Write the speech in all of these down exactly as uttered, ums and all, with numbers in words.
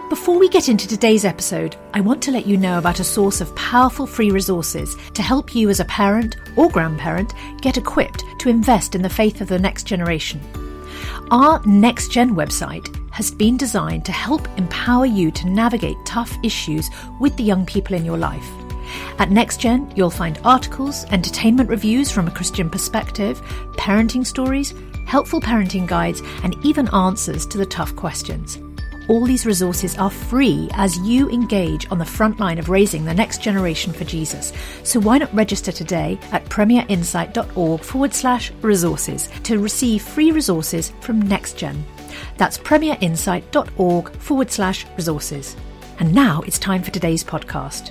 Before we get into today's episode, I want to let you know about a source of powerful free resources to help you as a parent or grandparent get equipped to invest in the faith of the next generation. Our Next Gen website has been designed to help empower you to navigate tough issues with the young people in your life. At NextGen, you'll find articles, entertainment reviews from a Christian perspective, parenting stories, helpful parenting guides, and even answers to the tough questions. All these resources are free as you engage on the front line of raising the next generation for Jesus. So why not register today at premierinsight.org forward slash resources to receive free resources from NextGen. That's premierinsight.org forward slash resources. And now it's time for today's podcast.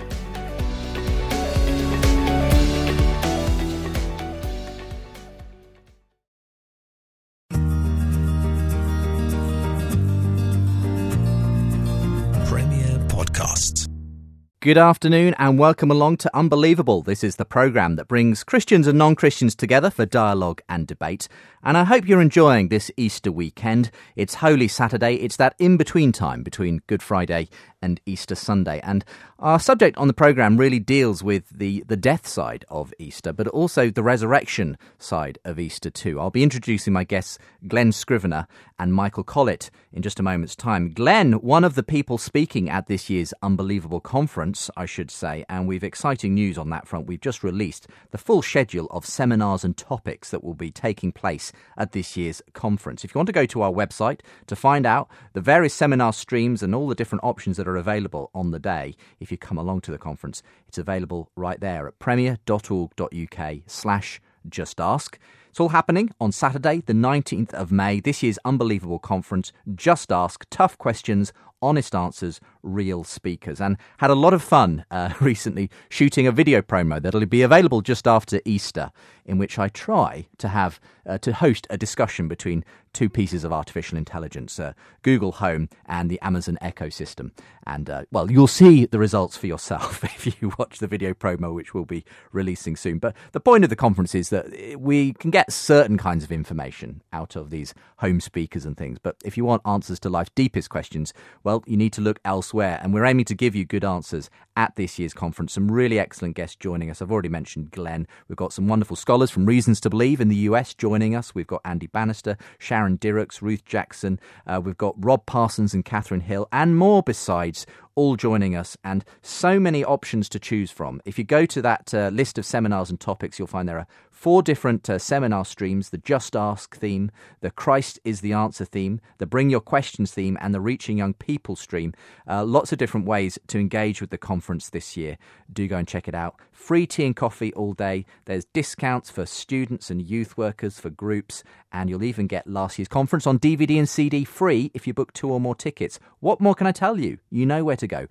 Good afternoon and welcome along to Unbelievable. This is the programme that brings Christians and non-Christians together for dialogue and debate. And I hope you're enjoying this Easter weekend. It's Holy Saturday. It's that in-between time between Good Friday and Easter Sunday. And our subject on the programme really deals with the, the death side of Easter, but also the resurrection side of Easter too. I'll be introducing my guests Glenn Scrivener and Michael Collett in just a moment's time. Glenn, one of the people speaking at this year's Unbelievable conference, I should say, and we've exciting news on that front. We've just released the full schedule of seminars and topics that will be taking place at this year's conference. If you want to go to our website to find out the various seminar streams and all the different options that are available on the day, if you come along to the conference, it's available right there at premier.org.uk slash just ask. It's all happening on Saturday, the nineteenth of May, this year's Unbelievable conference. Just Ask, tough questions, honest answers, real speakers. And had a lot of fun uh, recently shooting a video promo that'll be available just after Easter, in which I try to have uh, to host a discussion between two pieces of artificial intelligence, uh, Google Home and the Amazon Echo system. And, uh, well, you'll see the results for yourself if you watch the video promo, which we'll be releasing soon. But the point of the conference is that we can get certain kinds of information out of these home speakers and things. But if you want answers to life's deepest questions, well, you need to look elsewhere. And we're aiming to give you good answers at this year's conference. Some really excellent guests joining us. I've already mentioned Glenn. We've got some wonderful scholars from Reasons to Believe in the U S joining us. We've got Andy Bannister, Sharon Dirks, Ruth Jackson. Uh, we've got Rob Parsons and Catherine Hill, and more besides, all joining us, and so many options to choose from. If you go to that uh, list of seminars and topics, you'll find there are four different uh, seminar streams: the Just Ask theme, the Christ is the Answer theme, the Bring Your Questions theme, and the Reaching Young People stream. Uh, lots of different ways to engage with the conference this year. Do go and check it out. Free tea and coffee all day. There's discounts for students and youth workers, for groups, and you'll even get last year's conference on D V D and C D free if you book two or more tickets. What more can I tell you? You know where to go.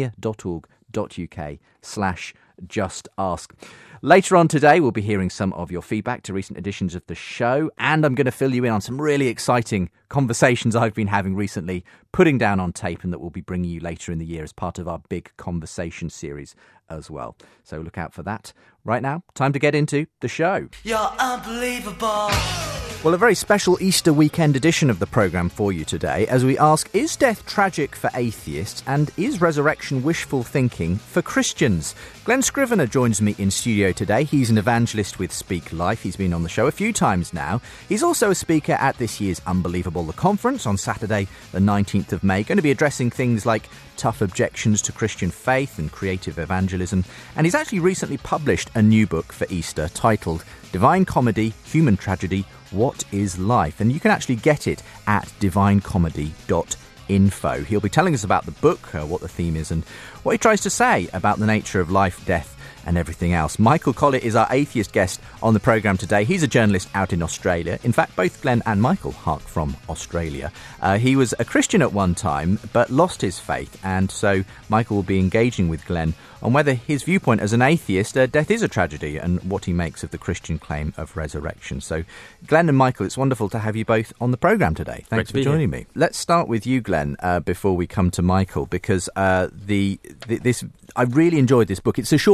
premier.org.uk slash just ask. Later on today, we'll be hearing some of your feedback to recent editions of the show, and I'm going to fill you in on some really exciting conversations I've been having recently, putting down on tape, and that we'll be bringing you later in the year as part of our big conversation series as well. So look out for that. Right now, time to get into the show. You're unbelievable. Well, a very special Easter weekend edition of the programme for you today, as we ask, is death tragic for atheists, and is resurrection wishful thinking for Christians? Glenn Scrivener joins me in studio today. He's an evangelist with Speak Life. He's been on the show a few times now. He's also a speaker at this year's Unbelievable the conference on Saturday, the nineteenth of May, going to be addressing things like tough objections to Christian faith and creative evangelism. And he's actually recently published a new book for Easter titled Divine Comedy, Human Tragedy, What is Life? And you can actually get it at divine comedy dot info. He'll be telling us about the book, uh, what the theme is, and what he tries to say about the nature of life, death, and everything else. Michael Collett is our atheist guest on the programme today. He's a journalist out in Australia. In fact, both Glenn and Michael hark from Australia. Uh, he was a Christian at one time, but lost his faith, and so Michael will be engaging with Glenn on whether his viewpoint as an atheist, uh, death is a tragedy, and what he makes of the Christian claim of resurrection. So, Glenn and Michael, it's wonderful to have you both on the programme today. Thanks for joining me. Let's start with you, Glenn, uh, before we come to Michael, because uh, the, the this I really enjoyed this book. It's a short book,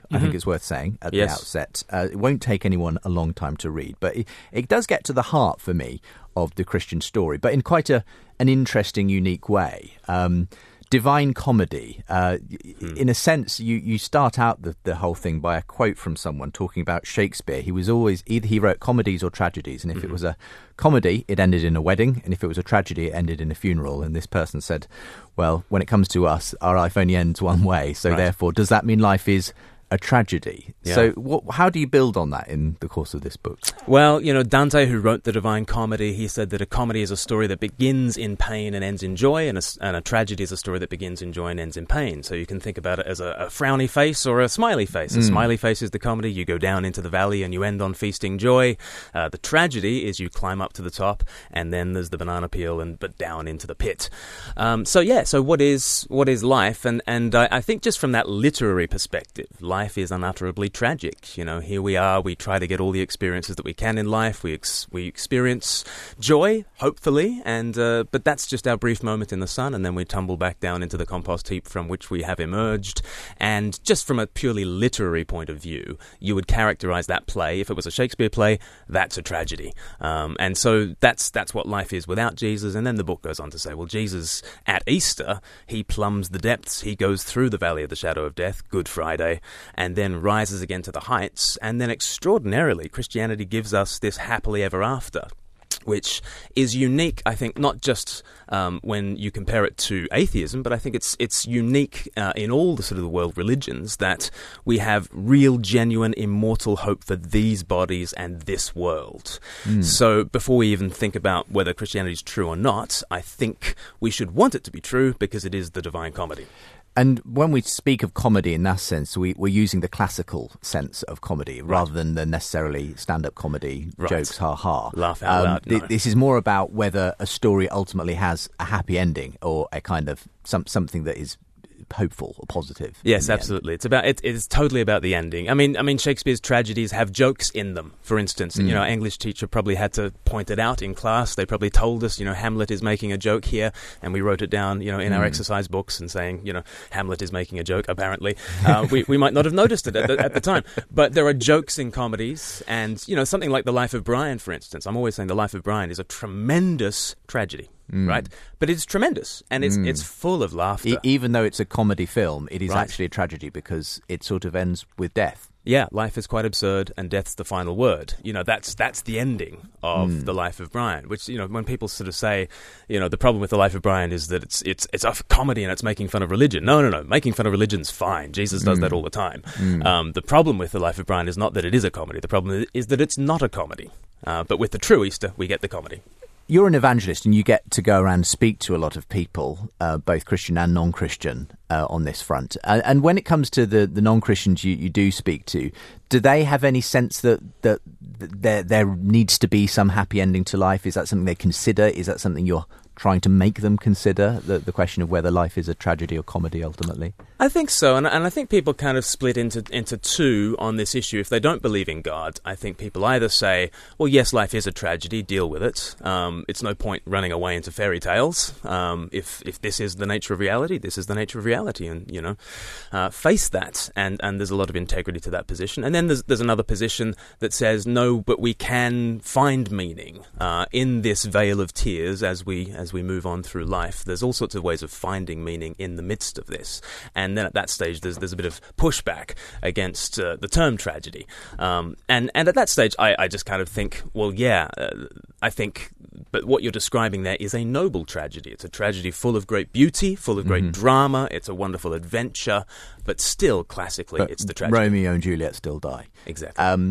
I mm-hmm. think it's worth saying at yes. the outset. Uh, it won't take anyone a long time to read, but it, it does get to the heart for me of the Christian story, but in quite a an interesting, unique way. Um, Divine Comedy. Uh, mm. In a sense, you, you start out the, the whole thing by a quote from someone talking about Shakespeare. He was always, either he wrote comedies or tragedies, and if mm-hmm. it was a comedy, it ended in a wedding, and if it was a tragedy, it ended in a funeral. And this person said, well, when it comes to us, our life only ends one way, so right. therefore, does that mean life is a tragedy? Yeah. So what, how do you build on that in the course of this book? Well, you know, Dante, who wrote the Divine Comedy, he said that a comedy is a story that begins in pain and ends in joy, and a, and a tragedy is a story that begins in joy and ends in pain. So you can think about it as a, a frowny face or a smiley face. A mm. smiley face is the comedy. You go down into the valley and you end on feasting joy. Uh, the tragedy is you climb up to the top, and then there's the banana peel, and but down into the pit. Um, so yeah, so what is what is life? And, and I, I think just from that literary perspective, life Life is unutterably tragic. You know, here we are, we try to get all the experiences that we can in life. We ex- we experience joy, hopefully, and uh, but that's just our brief moment in the sun, and then we tumble back down into the compost heap from which we have emerged. And just from a purely literary point of view, you would characterize that play, if it was a Shakespeare play, that's a tragedy. Um, and so that's that's what life is without Jesus. And then the book goes on to say, well, Jesus at Easter, he plumbs the depths, he goes through the valley of the shadow of death, Good Friday, and then rises again to the heights, and then extraordinarily, Christianity gives us this happily ever after, which is unique, I think, not just um, when you compare it to atheism, but I think it's it's unique uh, in all the sort of the world religions that we have real, genuine, immortal hope for these bodies and this world. Mm. So before we even think about whether Christianity is true or not, I think we should want it to be true because it is the Divine Comedy. And when we speak of comedy in that sense, we, we're using the classical sense of comedy right. rather than the necessarily stand-up comedy, right. jokes, ha-ha. Laugh out um, loud. No. Th- this is more about whether a story ultimately has a happy ending or a kind of some, something that is hopeful or positive. Yes, absolutely. End. It's about it, it's totally about the ending. I mean, I mean, Shakespeare's tragedies have jokes in them. For instance, mm. you know, our English teacher probably had to point it out in class. They probably told us, you know, Hamlet is making a joke here, and we wrote it down, you know, in mm. our exercise books and saying, you know, Hamlet is making a joke. Apparently, uh, we we might not have noticed it at the, at the time, but there are jokes in comedies, and you know, something like The Life of Brian, for instance. I'm always saying The Life of Brian is a tremendous tragedy. Mm. Right, but it's tremendous, and it's mm. it's full of laughter. E- even though it's a comedy film, it is right. actually a tragedy because it sort of ends with death. Yeah, life is quite absurd, and death's the final word. You know, that's that's the ending of mm. The Life of Brian. Which, you know, when people sort of say, you know, the problem with The Life of Brian is that it's it's it's a comedy and it's making fun of religion. No, no, no, making fun of religion's fine. Jesus does mm. that all the time. Mm. Um, the problem with The Life of Brian is not that it is a comedy. The problem is that it's not a comedy. Uh, but with the true Easter, we get the comedy. You're an evangelist and you get to go around and speak to a lot of people, uh, both Christian and non-Christian, uh, on this front. Uh, and when it comes to the, the non-Christians you, you do speak to, do they have any sense that, that there, there needs to be some happy ending to life? Is that something they consider? Is that something you're trying to make them consider, the, the question of whether life is a tragedy or comedy ultimately? I think so, and, and I think people kind of split into into two on this issue. If they don't believe in God, I think people either say, well, yes, life is a tragedy, deal with it. Um, it's no point running away into fairy tales. Um, if if this is the nature of reality, this is the nature of reality, and, you know, uh, face that. And, and there's a lot of integrity to that position. And then there's, there's another position that says, no, but we can find meaning uh, in this veil of tears as we as we move on through life. There's all sorts of ways of finding meaning in the midst of this. And then at that stage, there's there's a bit of pushback against uh, the term tragedy. Um, and, and at that stage, I, I just kind of think, well, yeah, uh, I think, but what you're describing there is a noble tragedy. It's a tragedy full of great beauty, full of great mm-hmm. drama. It's a wonderful adventure, but still, classically, but it's the tragedy. Romeo and Juliet still die. Exactly. Um,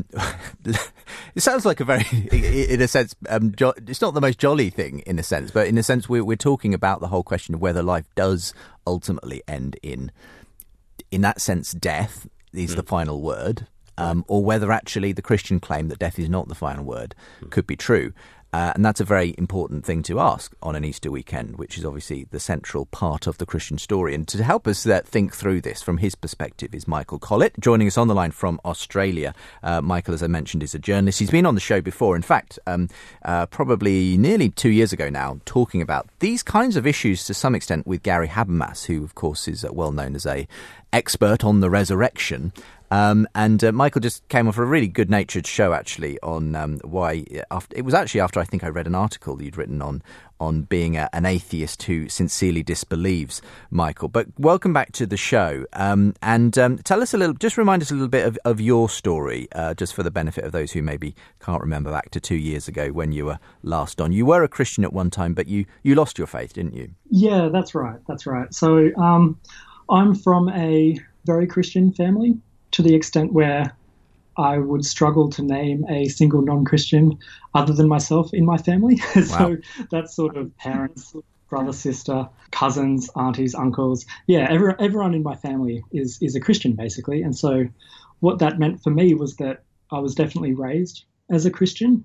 it sounds like a very, in a sense, um, jo- it's not the most jolly thing in a sense, but in a sense, we're, we're talking about the whole question of whether life does ultimately end in, in that sense, death is mm. the final word, um, or whether actually the Christian claim that death is not the final word mm. could be true. Uh, and that's a very important thing to ask on an Easter weekend, which is obviously the central part of the Christian story. And to help us uh, think through this from his perspective is Michael Collett, joining us on the line from Australia. Uh, Michael, as I mentioned, is a journalist. He's been on the show before, in fact, um, uh, probably nearly two years ago now, talking about these kinds of issues to some extent with Gary Habermas, who, of course, is uh, well known as a expert on the resurrection. Um, and uh, Michael just came off a really good-natured show, actually, on um, why... After, it was actually after I think I read an article that you'd written on on being a, an atheist who sincerely disbelieves, Michael. But welcome back to the show. Um, and um, tell us a little... Just remind us a little bit of, of your story, uh, just for the benefit of those who maybe can't remember back to two years ago when you were last on. You were a Christian at one time, but you, you lost your faith, didn't you? Yeah, that's right. That's right. So um, I'm from a very Christian family, to the extent where I would struggle to name a single non-Christian other than myself in my family. Wow. So that's sort of parents, brother, sister, cousins, aunties, uncles. Yeah, every, everyone in my family is is a Christian, basically. And so what that meant for me was that I was definitely raised as a Christian.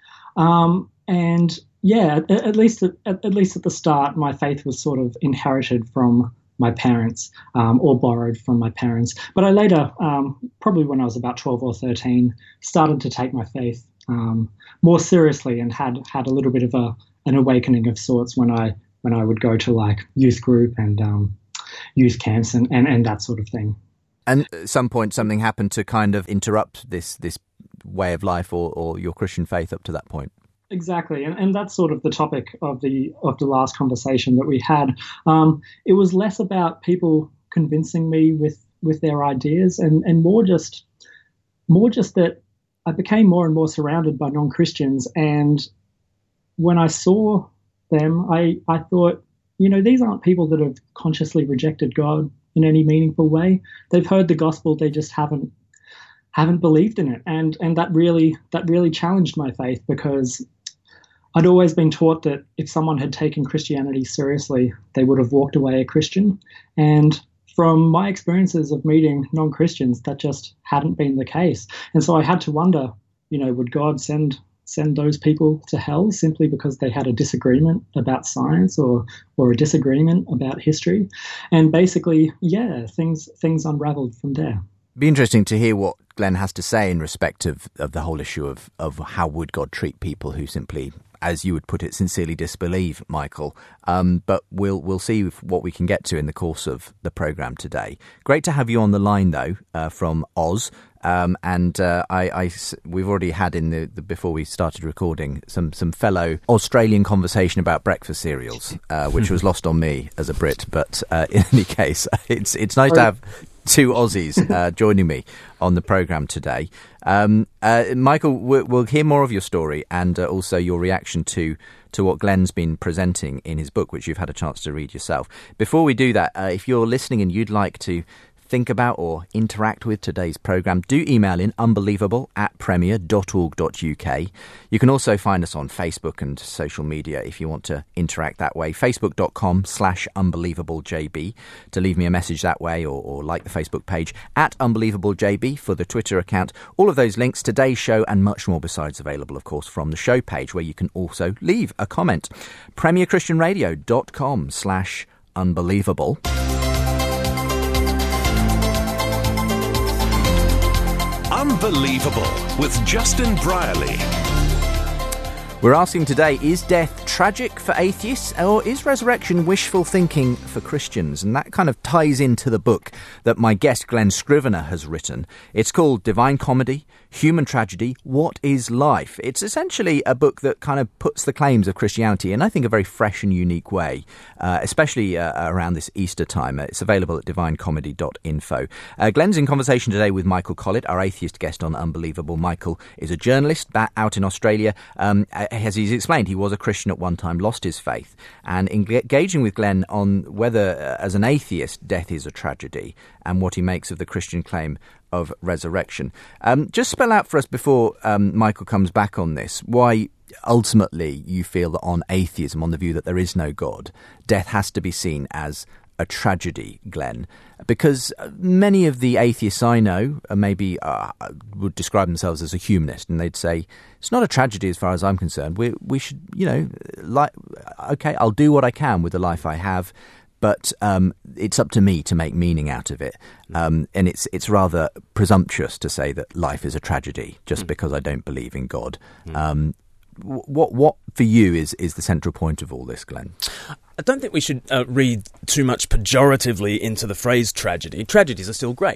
Um, and yeah, at, at least at, at least at the start, my faith was sort of inherited from my parents, um, or borrowed from my parents. But I later, um, probably when I was about twelve or thirteen, started to take my faith um, more seriously and had had a little bit of a an awakening of sorts when I when I would go to like youth group and um, youth camps and, and, and that sort of thing. And at some point, something happened to kind of interrupt this this way of life or, or your Christian faith up to that point. Exactly, and, and that's sort of the topic of the of the last conversation that we had. Um, it was less about people convincing me with, with their ideas, and, and more just more just that I became more and more surrounded by non-Christians, and when I saw them, I, I thought, you know, these aren't people that have consciously rejected God in any meaningful way. They've heard the gospel, they just haven't haven't believed in it, and and that really that really challenged my faith, because I'd always been taught that if someone had taken Christianity seriously, they would have walked away a Christian. And from my experiences of meeting non-Christians, that just hadn't been the case. And so I had to wonder, you know, would God send send those people to hell simply because they had a disagreement about science or or a disagreement about history? And basically, yeah, things things unraveled from there. Be interesting to hear what Glenn has to say in respect of, of the whole issue of, of how would God treat people who simply, as you would put it, sincerely disbelieve, Michael. Um, but we'll we'll see what we can get to in the course of the programme today. Great to have you on the line, though, uh, from Oz. Um, and uh, I, I, we've already had in the, the before we started recording some, some fellow Australian conversation about breakfast cereals, uh, which was lost on me as a Brit. But uh, in any case, it's it's nice to have two Aussies uh, joining me on the programme today. Um, uh, Michael, we'll, we'll hear more of your story and uh, also your reaction to to what Glenn's been presenting in his book, which you've had a chance to read yourself. Before we do that, uh, if you're listening and you'd like to think about or interact with today's programme, do email in unbelievable at premier dot org dot uk. You can also find us on Facebook and social media if you want to interact that way. Facebook.com slash unbelievablejb to leave me a message that way, or, or like the Facebook page, at unbelievablejb for the Twitter account. All of those links, today's show and much more besides, available, of course, from the show page, where you can also leave a comment. premier christian radio dot com slash unbelievable. Unbelievable with Justin Brierley. We're asking today, is death tragic for atheists, or is resurrection wishful thinking for Christians? And that kind of ties into the book that my guest Glen Scrivener has written. It's called Divine Comedy, Human Tragedy, What is Life? It's essentially a book that kind of puts the claims of Christianity in, I think, a very fresh and unique way, uh, especially uh, around this Easter time. It's available at divine comedy dot info. Uh, Glen's in conversation today with Michael Collett, our atheist guest on Unbelievable. Michael is a journalist out in Australia. Um, as he's explained, he was a Christian at one time, lost his faith, and engaging with Glen on whether, uh, as an atheist, death is a tragedy and what he makes of the Christian claim of resurrection. Um, just spell out for us, before um, Michael comes back on this, why ultimately you feel that on atheism, on the view that there is no God, death has to be seen as a tragedy, Glen. Because many of the atheists I know uh, maybe uh, would describe themselves as a humanist, and they'd say, it's not a tragedy as far as I'm concerned. We we should, you know, like, okay, I'll do what I can with the life I have, but um, it's up to me to make meaning out of it. Um, and it's it's rather presumptuous to say that life is a tragedy just mm. because I don't believe in God. Mm. Um, what what for you is, is the central point of all this, Glen? I don't think we should uh, read too much pejoratively into the phrase tragedy. Tragedies are still great.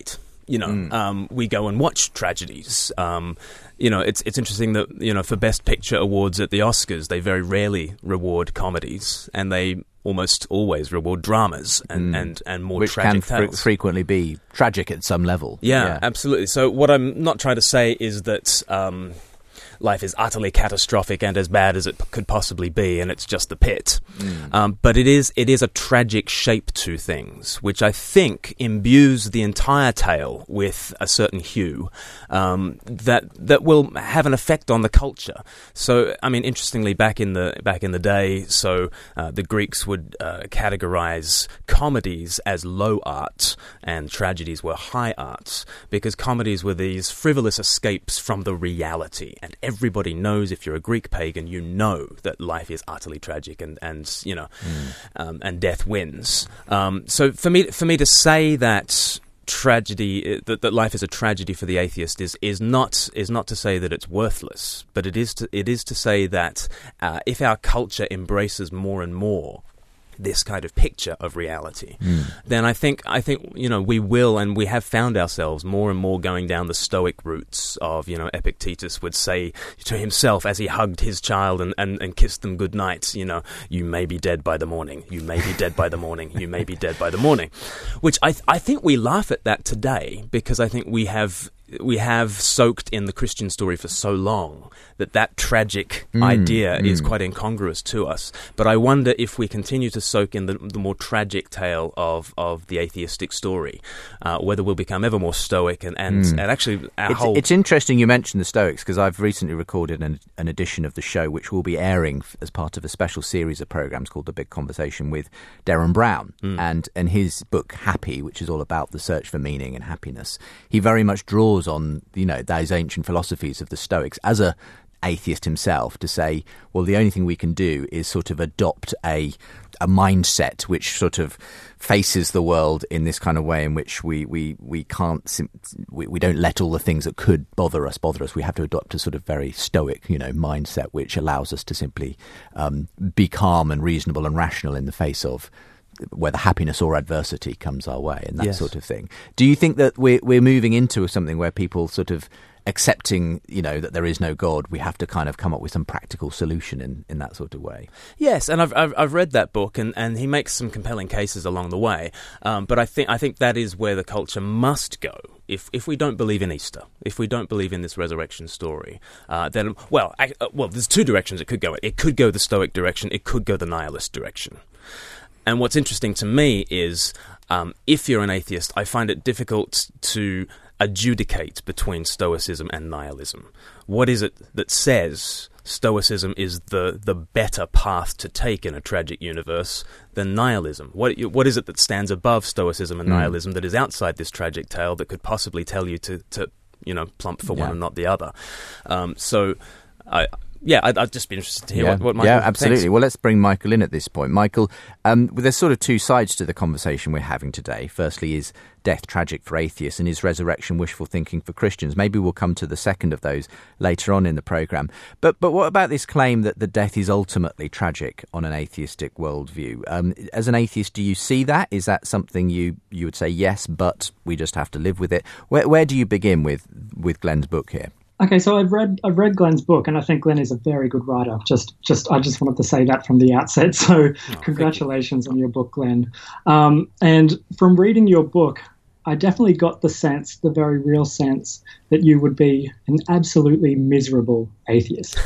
You know, mm. um, we go and watch tragedies. Um, you know, it's it's interesting that, you know, for Best Picture awards at the Oscars, they very rarely reward comedies, and they almost always reward dramas and, mm. and, and more Which tragic can tales. Which can frequently be tragic at some level. Yeah, yeah, absolutely. So what I'm not trying to say is that um, life is utterly catastrophic and as bad as it p- could possibly be, and it's just the pit. Mm. Um, but it is it is a tragic shape to things, which I think imbues the entire tale with a certain hue um, that that will have an effect on the culture. So, I mean, interestingly, back in the back in the day, so uh, the Greeks would uh, categorize comedies as low art and tragedies were high art, because comedies were these frivolous escapes from the reality. And everybody knows, if you're a Greek pagan, you know that life is utterly tragic and, and you know, mm. um, and death wins. Um, so for me, for me to say that tragedy, that, that life is a tragedy for the atheist, is is not is not to say that it's worthless, but it is to it is to say that uh, if our culture embraces more and more this kind of picture of reality, mm. then I think I think you know we will, and we have found ourselves more and more going down the Stoic routes of, you know, Epictetus would say to himself as he hugged his child and, and, and kissed them good night, you know, you may be dead by the morning, you may be dead by the morning, you may be dead by the morning, which I th- I think we laugh at that today, because I think we have we have soaked in the Christian story for so long that that tragic mm, idea mm. is quite incongruous to us. But I wonder if we continue to soak in the, the more tragic tale of, of the atheistic story, uh, whether we'll become ever more stoic and, and, mm. and actually our it's, whole... It's interesting you mentioned the Stoics, because I've recently recorded an, an edition of the show which will be airing as part of a special series of programmes called The Big Conversation with Derren Brown. Mm. And, and his book Happy, which is all about the search for meaning and happiness, he very much draws on, you know, those ancient philosophies of the Stoics as a atheist himself, to say, well, the only thing we can do is sort of adopt a a mindset which sort of faces the world in this kind of way in which we we we can't sim- we, we don't let all the things that could bother us bother us. We have to adopt a sort of very stoic, you know, mindset which allows us to simply um, be calm and reasonable and rational in the face of whether happiness or adversity comes our way, and that yes. sort of thing. Do you think that we're we're moving into something where people sort of accepting, you know, that there is no God, we have to kind of come up with some practical solution in, in that sort of way? Yes, and I've I've, I've read that book, and, and he makes some compelling cases along the way. Um, but I think I think that is where the culture must go. If if we don't believe in Easter, if we don't believe in this resurrection story, uh, then well, I, uh, well, there's two directions it could go. It could go the Stoic direction. It could go the nihilist direction. And what's interesting to me is, um, if you're an atheist, I find it difficult to adjudicate between Stoicism and nihilism. What is it that says Stoicism is the, the better path to take in a tragic universe than nihilism? What what is it that stands above Stoicism and mm. nihilism that is outside this tragic tale that could possibly tell you to, to you know, plump for yeah. one and not the other? Um, so I... Yeah, I'd, I'd just be interested to hear yeah. what, what Michael Yeah, absolutely. thinks. Well, let's bring Michael in at this point. Michael, um, well, there's sort of two sides to the conversation we're having today. Firstly, is death tragic for atheists, and is resurrection wishful thinking for Christians? Maybe we'll come to the second of those later on in the programme. But but what about this claim that the death is ultimately tragic on an atheistic worldview? Um, as an atheist, do you see that? Is that something you, you would say, yes, but we just have to live with it? Where, where do you begin with, with Glenn's book here? Okay, so I've read I've read Glenn's book, and I think Glenn is a very good writer. Just just I just wanted to say that from the outset. So oh, congratulations you. on your book, Glenn. Um, and from reading your book, I definitely got the sense, the very real sense, that you would be an absolutely miserable atheist.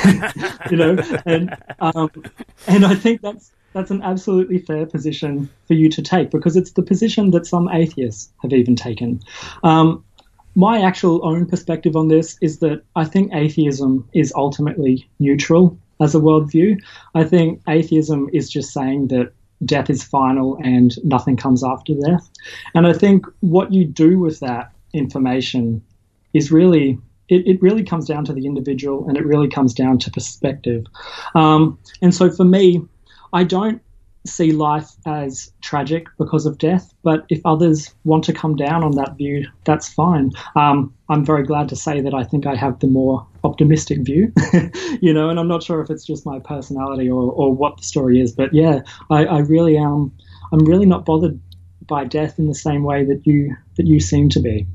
you know, and um, and I think that's that's an absolutely fair position for you to take, because it's the position that some atheists have even taken. Um, My actual own perspective on this is that I think atheism is ultimately neutral as a worldview. I think atheism is just saying that death is final and nothing comes after death. And I think what you do with that information is really, it, it really comes down to the individual, and it really comes down to perspective. Um, and so for me, I don't see life as tragic because of death, but if others want to come down on that view, that's fine. Um, I'm very glad to say that I think I have the more optimistic view, you know, and I'm not sure if it's just my personality or, or what the story is, but yeah, I, I really am, I'm really not bothered by death in the same way that you that you seem to be.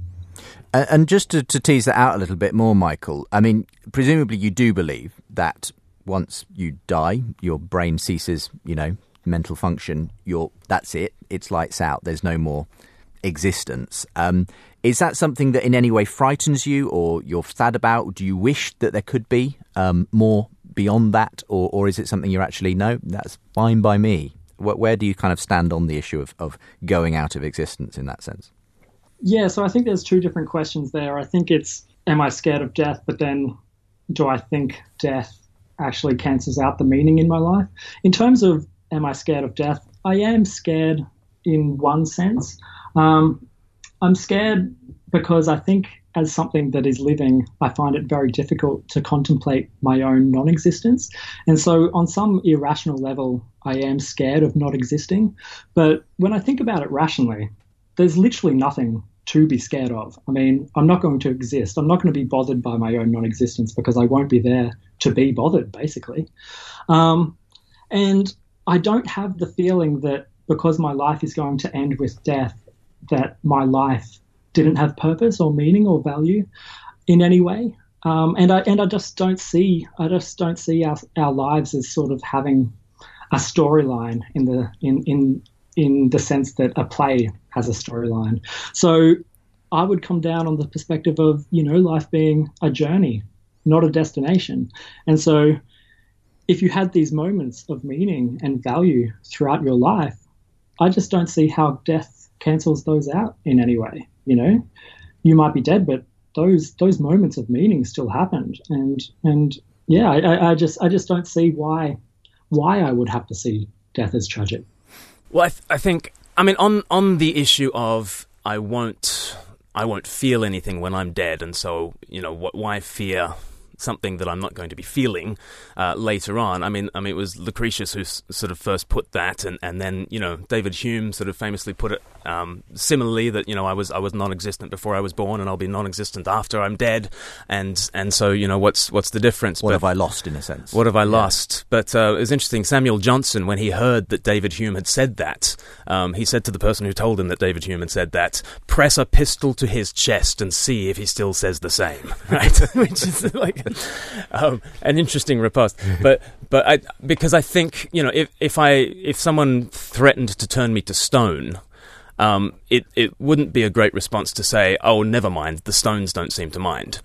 And just to, to tease that out a little bit more, Michael, I mean, presumably you do believe that once you die, your brain ceases, you know, mental function. You're that's it. It's lights out. There's no more existence. Um, is that something that in any way frightens you, or you're sad about? Do you wish that there could be um, more beyond that, or, or is it something you're actually no? That's fine by me. Where, where do you kind of stand on the issue of, of going out of existence in that sense? Yeah, so I think there's two different questions there. I think it's, am I scared of death? But then do I think death actually cancels out the meaning in my life? In terms of am I scared of death, I am scared in one sense. Um, I'm scared because I think as something that is living, I find it very difficult to contemplate my own non-existence. And so on some irrational level, I am scared of not existing. But when I think about it rationally, there's literally nothing to be scared of. I mean, I'm not going to exist. I'm not going to be bothered by my own non-existence because I won't be there to be bothered, basically. Um, and I don't have the feeling that because my life is going to end with death, that my life didn't have purpose or meaning or value in any way. Um, and I and I just don't see I just don't see our our lives as sort of having a storyline in the in in in the sense that a play has a storyline. So I would come down on the perspective of, you know, life being a journey, not a destination. And so if you had these moments of meaning and value throughout your life, I just don't see how death cancels those out in any way. You know, you might be dead, but those those moments of meaning still happened. And and yeah, I, I just I just don't see why why I would have to see death as tragic. Well, I, th- I think, I mean, on on the issue of I won't, I won't feel anything when I'm dead, and so, you know, what, why fear something that I'm not going to be feeling uh, later on? I mean, I mean, it was Lucretius who s- sort of first put that, and, and then, you know, David Hume sort of famously put it um, similarly, that, you know, I was I was non-existent before I was born, and I'll be non-existent after I'm dead, and and so, you know, what's what's the difference? What but, have I lost, in a sense? What have I yeah. lost? But uh, it was interesting. Samuel Johnson, when he heard that David Hume had said that, um, he said to the person who told him that David Hume had said that, "Press a pistol to his chest and see if he still says the same." Right? Which is like um, an interesting riposte. But but I because I think, you know, if if I if someone threatened to turn me to stone, Um, it, it wouldn't be a great response to say, "Oh, never mind, the stones don't seem to mind."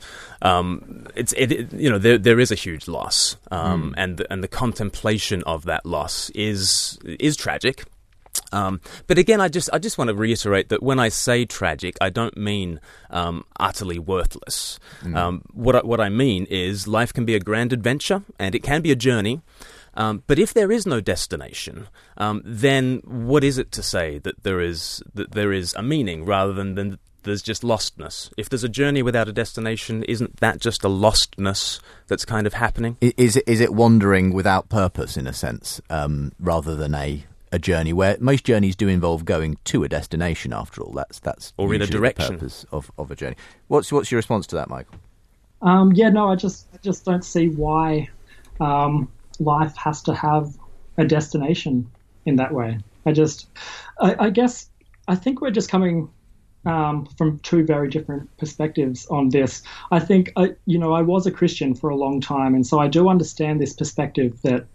Um, it's it, it, you know, there there is a huge loss, um, mm. and the, and the contemplation of that loss is is tragic. Um, but again, I just I just want to reiterate that when I say tragic, I don't mean um, utterly worthless. Mm. Um, what I, what I mean is life can be a grand adventure, and it can be a journey. Um, but if there is no destination, um, then what is it to say that there is that there is a meaning rather than, than there's just lostness? If there's a journey without a destination, isn't that just a lostness that's kind of happening? Is it is it wandering without purpose, in a sense, um, rather than a a journey where most journeys do involve going to a destination? After all, that's that's or in a direction. The purpose of, of a journey. What's what's your response to that, Michael? Um, yeah, no, I just I just don't see why Um, life has to have a destination in that way. I just, I, I guess, I think we're just coming um, from two very different perspectives on this. I think, I, you know, I was a Christian for a long time, and so I do understand this perspective that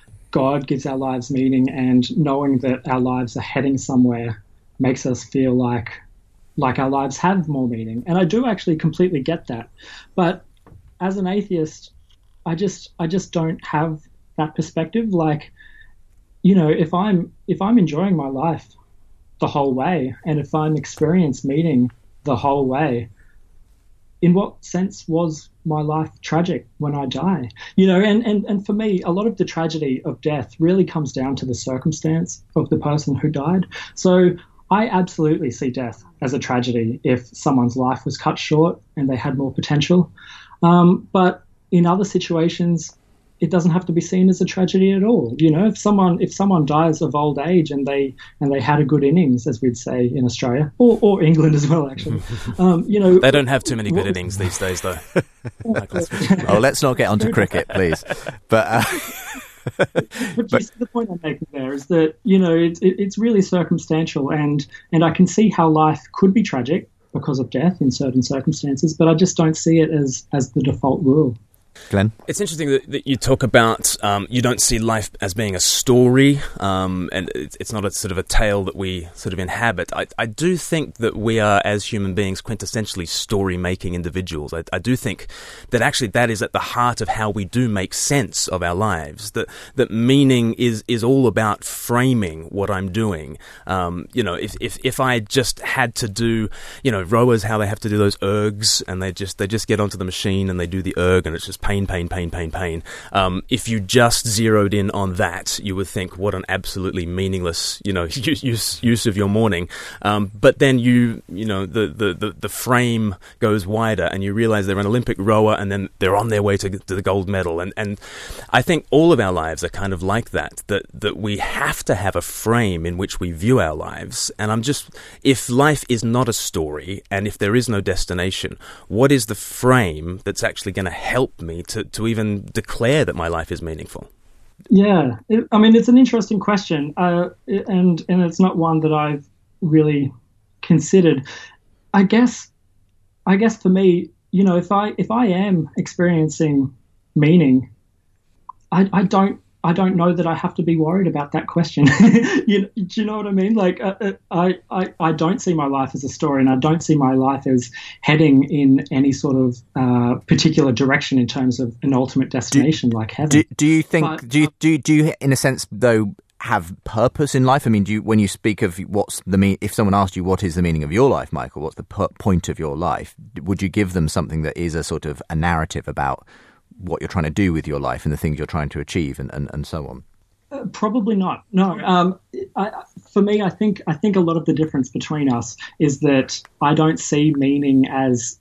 God gives our lives meaning, and knowing that our lives are heading somewhere makes us feel like, like our lives have more meaning. And I do actually completely get that. But as an atheist, I just, I just don't have that perspective. Like, you know, if I'm if I'm enjoying my life the whole way, and if I'm experiencing meaning the whole way, in what sense was my life tragic when I die? You know, and, and, and for me, a lot of the tragedy of death really comes down to the circumstance of the person who died. So I absolutely see death as a tragedy if someone's life was cut short and they had more potential. Um, but in other situations, it doesn't have to be seen as a tragedy at all. You know, if someone if someone dies of old age and they and they had a good innings, as we'd say in Australia, or, or England as well, actually. Um, you know, they don't have too many good what, innings these days, though. Oh, let's not get onto cricket, please. But uh, But you see the point I'm making there is that, you know, it's it, it's really circumstantial, and and I can see how life could be tragic because of death in certain circumstances, but I just don't see it as as the default rule. Glenn? It's interesting that, that you talk about um, you don't see life as being a story, um, and it's, it's not a sort of a tale that we sort of inhabit. I, I do think that we are, as human beings, quintessentially story-making individuals. I, I do think that actually that is at the heart of how we do make sense of our lives, that that meaning is, is all about framing what I'm doing. Um, you know, if, if, if I just had to do, you know, rowers, how they have to do those ergs, and they just they just get onto the machine and they do the erg, and it's just pain, pain, pain, pain, pain. Um, if you just zeroed in on that, you would think, what an absolutely meaningless, you know, use use of your morning. Um, but then you, you know, the, the, the, the frame goes wider, and you realize they're an Olympic rower, and then they're on their way to, to the gold medal. And, and I think all of our lives are kind of like that, that, that we have to have a frame in which we view our lives. And I'm just, if life is not a story, and if there is no destination, what is the frame that's actually going to help me to, to even declare that my life is meaningful? Yeah, it, I mean, it's an interesting question, uh, and and it's not one that I've really considered. I guess, I guess for me, you know, if I if I am experiencing meaning, I, I don't I don't know that I have to be worried about that question. you, do you know what I mean? Like, uh, I, I, I don't see my life as a story, and I don't see my life as heading in any sort of uh, particular direction in terms of an ultimate destination do, like heaven. Do, do you think, but, do, you, do, you, do you, in a sense, though, have purpose in life? I mean, do you, when you speak of what's the mean, if someone asked you what is the meaning of your life, Michael, what's the per- point of your life, would you give them something that is a sort of a narrative about what you're trying to do with your life and the things you're trying to achieve, and, and, and so on? Uh, probably not. No. Um, I, for me, I think I think a lot of the difference between us is that I don't see meaning as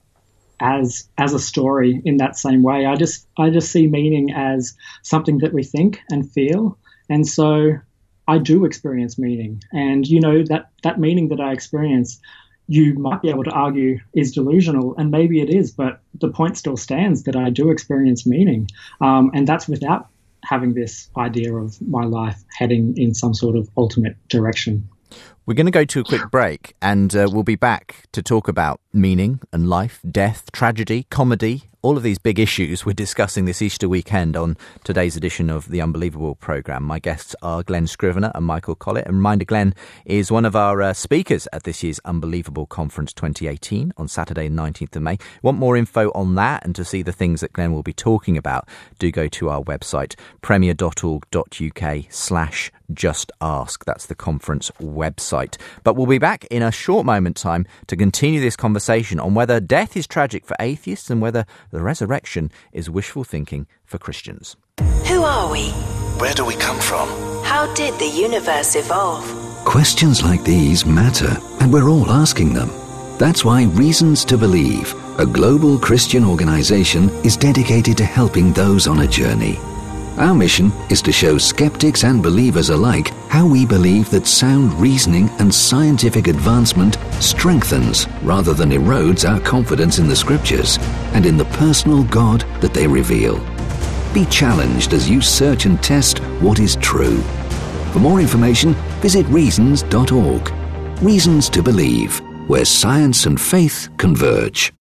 as as a story in that same way. I just I just see meaning as something that we think and feel, and so I do experience meaning. And you know, that that meaning that I experience, you might be able to argue is delusional, and maybe it is, but the point still stands that I do experience meaning. Um, and that's without having this idea of my life heading in some sort of ultimate direction. We're going to go to a quick break, and uh, we'll be back to talk about meaning and life, death, tragedy, comedy, all of these big issues we're discussing this Easter weekend on today's edition of the Unbelievable programme. My guests are Glen Scrivener and Michael Collett. And reminder, Glen is one of our uh, speakers at this year's Unbelievable Conference twenty eighteen on Saturday, nineteenth of May. Want more info on that and to see the things that Glen will be talking about, do go to our website, premier.org.uk slash just ask. That's the conference website. But we'll be back in a short moment time to continue this conversation on whether death is tragic for atheists and whether the resurrection is wishful thinking for Christians. Who are we? Where do we come from? How did the universe evolve? Questions like these matter, and we're all asking them. That's why Reasons to Believe, a global Christian organization, is dedicated to helping those on a journey. Our mission is to show skeptics and believers alike how we believe that sound reasoning and scientific advancement strengthens rather than erodes our confidence in the Scriptures and in the personal God that they reveal. Be challenged as you search and test what is true. For more information, visit reasons dot org. Reasons to Believe, where science and faith converge.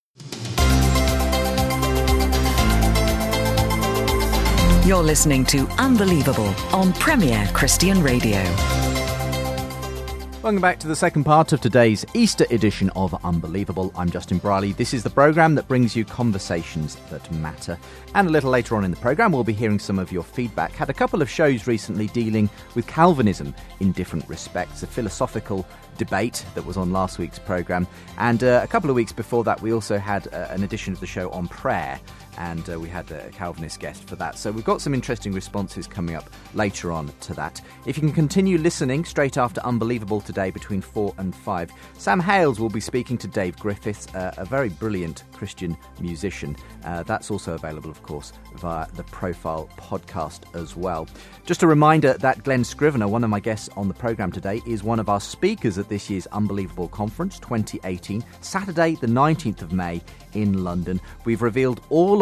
You're listening to Unbelievable on Premier Christian Radio. Welcome back to the second part of today's Easter edition of Unbelievable. I'm Justin Briley. This is the programme that brings you conversations that matter. And a little later on in the programme, we'll be hearing some of your feedback. Had a couple of shows recently dealing with Calvinism in different respects, a philosophical debate that was on last week's programme. And uh, a couple of weeks before that, we also had uh, an edition of the show on prayer. And uh, we had a Calvinist guest for that. So we've got some interesting responses coming up later on to that. If you can continue listening straight after Unbelievable today between four and five, Sam Hales will be speaking to Dave Griffiths, uh, a very brilliant Christian musician. Uh, that's also available, of course, via the Profile podcast as well. Just a reminder that Glen Scrivener, one of my guests on the programme today, is one of our speakers at this year's Unbelievable Conference twenty eighteen, Saturday the nineteenth of May in London. We've revealed all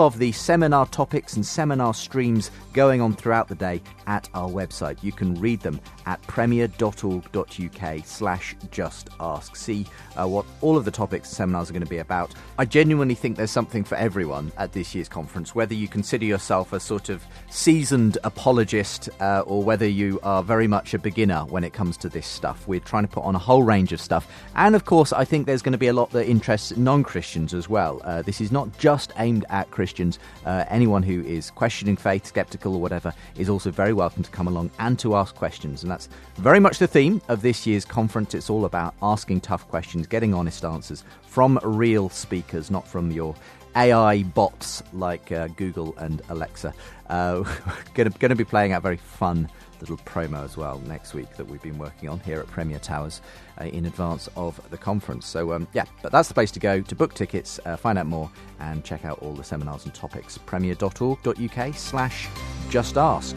of the seminar topics and seminar streams going on throughout the day at our website. You can read them at premier.org.uk slash just ask. See uh, what all of the topics and seminars are going to be about. I genuinely think there's something for everyone at this year's conference, whether you consider yourself a sort of seasoned apologist uh, or whether you are very much a beginner when it comes to this stuff. We're trying to put on a whole range of stuff. And of course, I think there's going to be a lot that interests non-Christians as well. Uh, this is not just aimed at Christians. Uh, anyone who is questioning faith, sceptical or whatever, is also very welcome to come along and to ask questions. And that's very much the theme of this year's conference. It's all about asking tough questions, getting honest answers from real speakers, not from your A I bots like uh, Google and Alexa. Uh, going to be playing out very fun little promo as well next week that we've been working on here at Premier Towers uh, in advance of the conference. So um, yeah, but that's the place to go to book tickets, uh, find out more and check out all the seminars and topics. premier.org.uk slash just ask.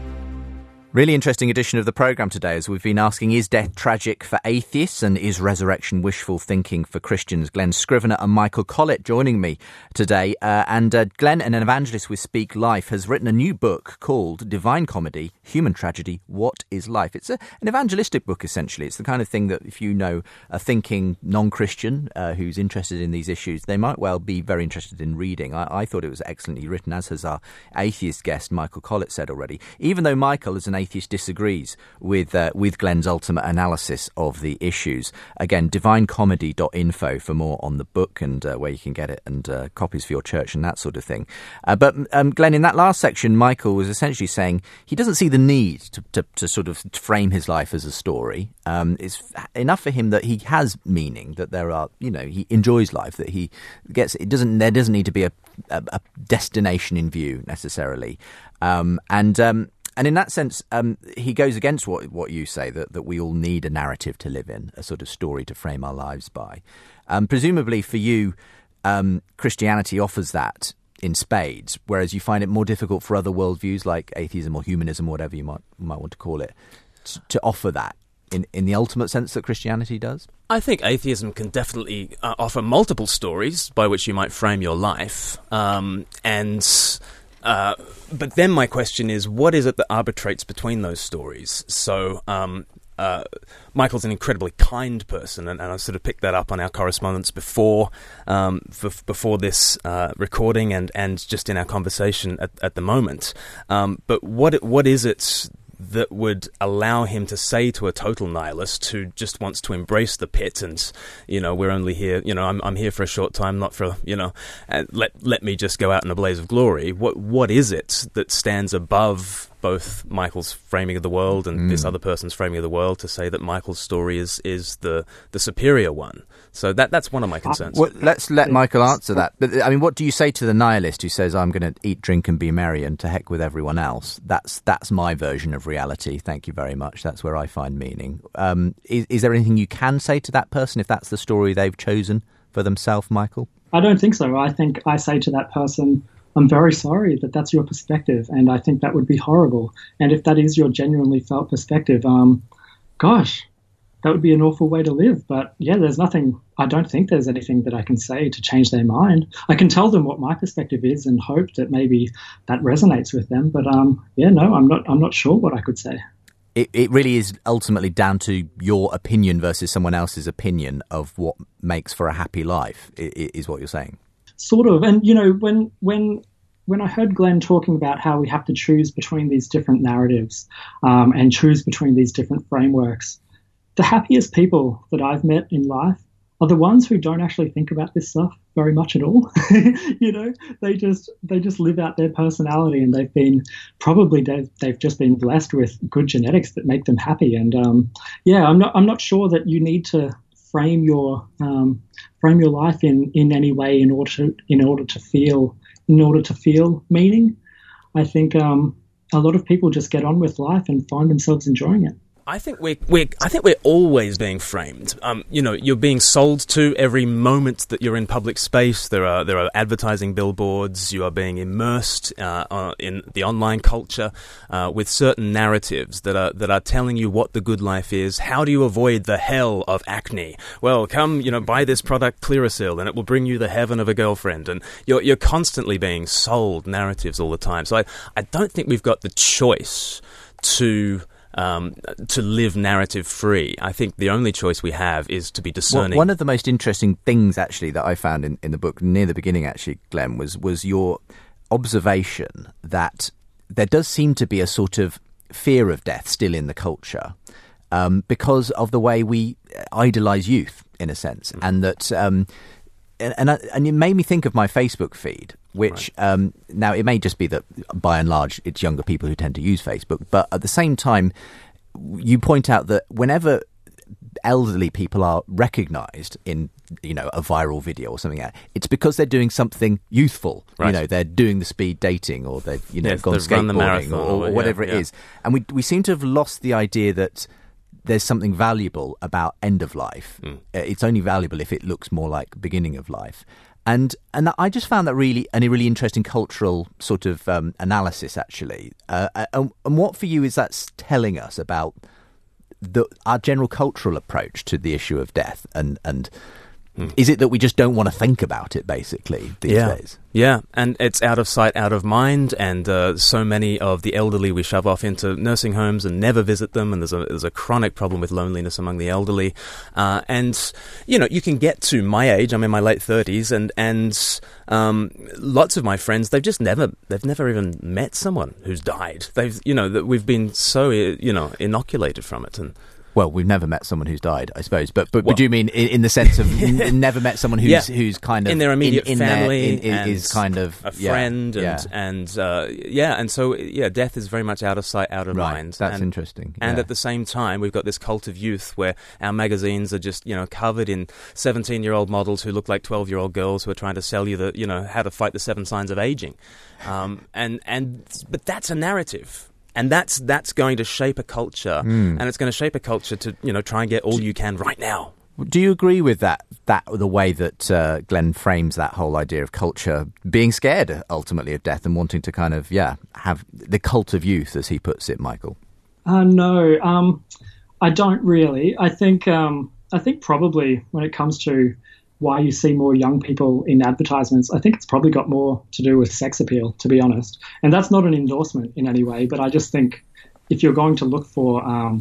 Really interesting edition of the programme today as we've been asking, is death tragic for atheists and is resurrection wishful thinking for Christians? Glenn Scrivener and Michael Collett joining me today. Uh, and uh, Glenn, an evangelist with Speak Life, has written a new book called Divine Comedy, Human Tragedy, What is Life? It's a, an evangelistic book, essentially. It's the kind of thing that if you know a thinking non-Christian uh, who's interested in these issues, they might well be very interested in reading. I, I thought it was excellently written, as has our atheist guest, Michael Collett, said already. Even though Michael is an atheist disagrees with uh, with Glenn's ultimate analysis of the issues. Again, divine comedy dot info for more on the book and uh, where you can get it and uh, copies for your church and that sort of thing. Uh, but um, Glenn, in that last section, Michael was essentially saying he doesn't see the need to, to, to sort of frame his life as a story. Um, it's enough for him that he has meaning, that there are, you know, he enjoys life, that he gets, it doesn't, there doesn't need to be a, a, a destination in view necessarily. Um, and, um, And in that sense, um, he goes against what what you say, that, that we all need a narrative to live in, a sort of story to frame our lives by. Um, presumably for you, um, Christianity offers that in spades, whereas you find it more difficult for other worldviews like atheism or humanism, or whatever you might might want to call it, to, to offer that in, in the ultimate sense that Christianity does? I think atheism can definitely uh, offer multiple stories by which you might frame your life, um, and... Uh, but then my question is, what is it that arbitrates between those stories? So um, uh, Michael's an incredibly kind person, and, and I sort of picked that up on our correspondence before um, f- before this uh, recording and, and just in our conversation at, at the moment. Um, but what what is it that would allow him to say to a total nihilist who just wants to embrace the pit and, you know, we're only here, you know, I'm I'm here for a short time, not for, you know, uh, let let me just go out in a blaze of glory. What what is it that stands above both Michael's framing of the world and mm. this other person's framing of the world to say that Michael's story is is the the superior one? So that that's one of my concerns. Uh, well, let's let Michael answer that. But I mean, what do you say to the nihilist who says, I'm going to eat, drink and be merry and to heck with everyone else? That's that's my version of reality. Thank you very much. That's where I find meaning. Um, is, is there anything you can say to that person if that's the story they've chosen for themselves, Michael? I don't think so. I think I say to that person, I'm very sorry that that's your perspective, and I think that would be horrible. And if that is your genuinely felt perspective, um, gosh, that would be an awful way to live. But yeah, there's nothing, I don't think there's anything that I can say to change their mind. I can tell them what my perspective is and hope that maybe that resonates with them. But um, yeah, no, I'm not, I'm not sure what I could say. It, it really is ultimately down to your opinion versus someone else's opinion of what makes for a happy life, is what you're saying. Sort of. And, you know, when when when I heard Glenn talking about how we have to choose between these different narratives um, and choose between these different frameworks, the happiest people that I've met in life are the ones who don't actually think about this stuff very much at all. You know, they just they just live out their personality, and they've been probably they've, they've just been blessed with good genetics that make them happy. And um, yeah, I'm not I'm not sure that you need to frame your um, frame your life in, in any way in order to in order to feel in order to feel meaning. I think um, a lot of people just get on with life and find themselves enjoying it. I think we're, we're I think we're always being framed. Um, you know, you're being sold to every moment that you're in public space. There are there are advertising billboards. You are being immersed uh, uh, in the online culture uh, with certain narratives that are that are telling you what the good life is. How do you avoid the hell of acne? Well, come, you know, buy this product, Clearasil, and it will bring you the heaven of a girlfriend. And you're you're constantly being sold narratives all the time. So I I don't think we've got the choice to. Um, to live narrative free. I think the only choice we have is to be discerning. Well, one of the most interesting things, actually, that I found in, in the book, near the beginning, actually, Glenn, was, was your observation that there does seem to be a sort of fear of death still in the culture um, because of the way we idolise youth, in a sense. Mm. And that... Um, and, and, I, and it made me think of my Facebook feed, which right. um, now it may just be that by and large it's younger people who tend to use Facebook, but at the same time you point out that whenever elderly people are recognised in, you know, a viral video or something like that, it's because they're doing something youthful. Right. You know, they're doing the speed dating, or they've, you know, yes, gone skateboarding, or, or whatever yeah, it yeah. is. And we we seem to have lost the idea that there's something valuable about end of life. Mm. It's only valuable if it looks more like beginning of life. And and I just found that really a really interesting cultural sort of um, analysis, actually. Uh, and, and what for you is that telling us about the, our general cultural approach to the issue of death? And, and mm. is it that we just don't want to think about it, basically, these yeah. days? Yeah, and it's out of sight, out of mind, and uh, so many of the elderly we shove off into nursing homes and never visit them, and there's a, there's a chronic problem with loneliness among the elderly. Uh, and, you know, you can get to my age, I'm in my late thirties, and, and um, lots of my friends, they've just never, they've never even met someone who's died. They've, you know, that we've been so, you know, inoculated from it. And well, we've never met someone who's died, I suppose. But but well, would you mean in, in the sense of n- never met someone who's yeah. who's kind of in their immediate in, in family, their, in, in, is kind of a friend, yeah, and yeah. and uh, yeah, and so yeah, death is very much out of sight, out of right. mind. That's and, interesting. Yeah. And at the same time, we've got this cult of youth where our magazines are just, you know, covered in seventeen-year-old models who look like twelve-year-old girls who are trying to sell you the, you know, how to fight the seven signs of aging, um, and and but that's a narrative. And that's that's going to shape a culture, mm. and it's going to shape a culture to, you know, try and get all you can right now. Do you agree with that? That the way that uh, Glenn frames that whole idea of culture being scared ultimately of death and wanting to kind of yeah have the cult of youth, as he puts it, Michael? Uh, no, um, I don't really. I think um, I think probably when it comes to why you see more young people in advertisements, I think it's probably got more to do with sex appeal, to be honest. And that's not an endorsement in any way, but I just think if you're going to look for um,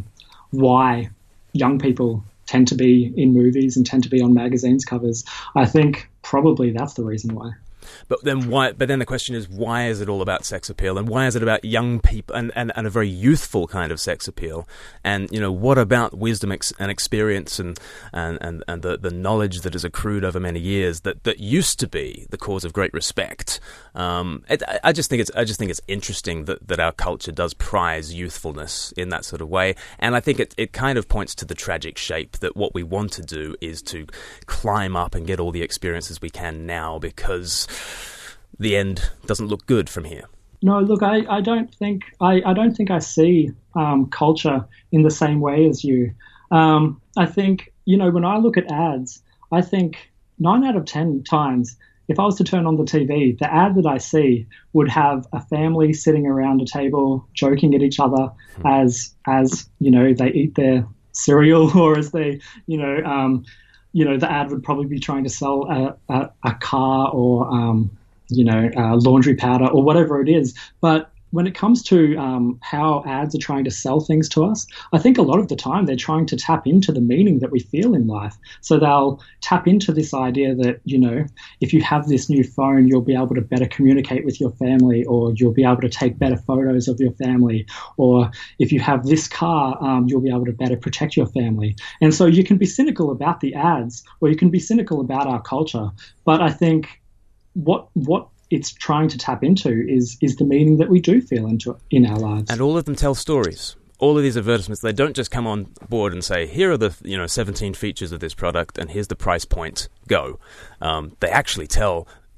why young people tend to be in movies and tend to be on magazines covers, I think probably that's the reason why. But then why? But then the question is, why is it all about sex appeal, and why is it about young people and, and, and a very youthful kind of sex appeal? And, you know, what about wisdom ex- and experience and and, and, and the, the knowledge that has accrued over many years that, that used to be the cause of great respect? Um, it, I just think it's I just think it's interesting that, that our culture does prize youthfulness in that sort of way, and I think it it kind of points to the tragic shape that what we want to do is to climb up and get all the experiences we can now, because the end doesn't look good from here. No, look, I, I don't think I, I don't think I see um, culture in the same way as you. Um, I think, you know, when I look at ads, I think nine out of ten times, if I was to turn on the T V, the ad that I see would have a family sitting around a table joking at each other as as you know they eat their cereal, or as they you know um, you know the ad would probably be trying to sell a a, a car or um, you know, uh, laundry powder or whatever it is. But when it comes to um, how ads are trying to sell things to us, I think a lot of the time they're trying to tap into the meaning that we feel in life. So they'll tap into this idea that, you know, if you have this new phone, you'll be able to better communicate with your family, or you'll be able to take better photos of your family, or if you have this car, um, you'll be able to better protect your family. And so you can be cynical about the ads, or you can be cynical about our culture. But I think what what it's trying to tap into is is the meaning that we do feel into in our lives. And all of them tell stories. All of these advertisements, they don't just come on board and say, here are the you know seventeen features of this product and here's the price point, go. Um, they actually tell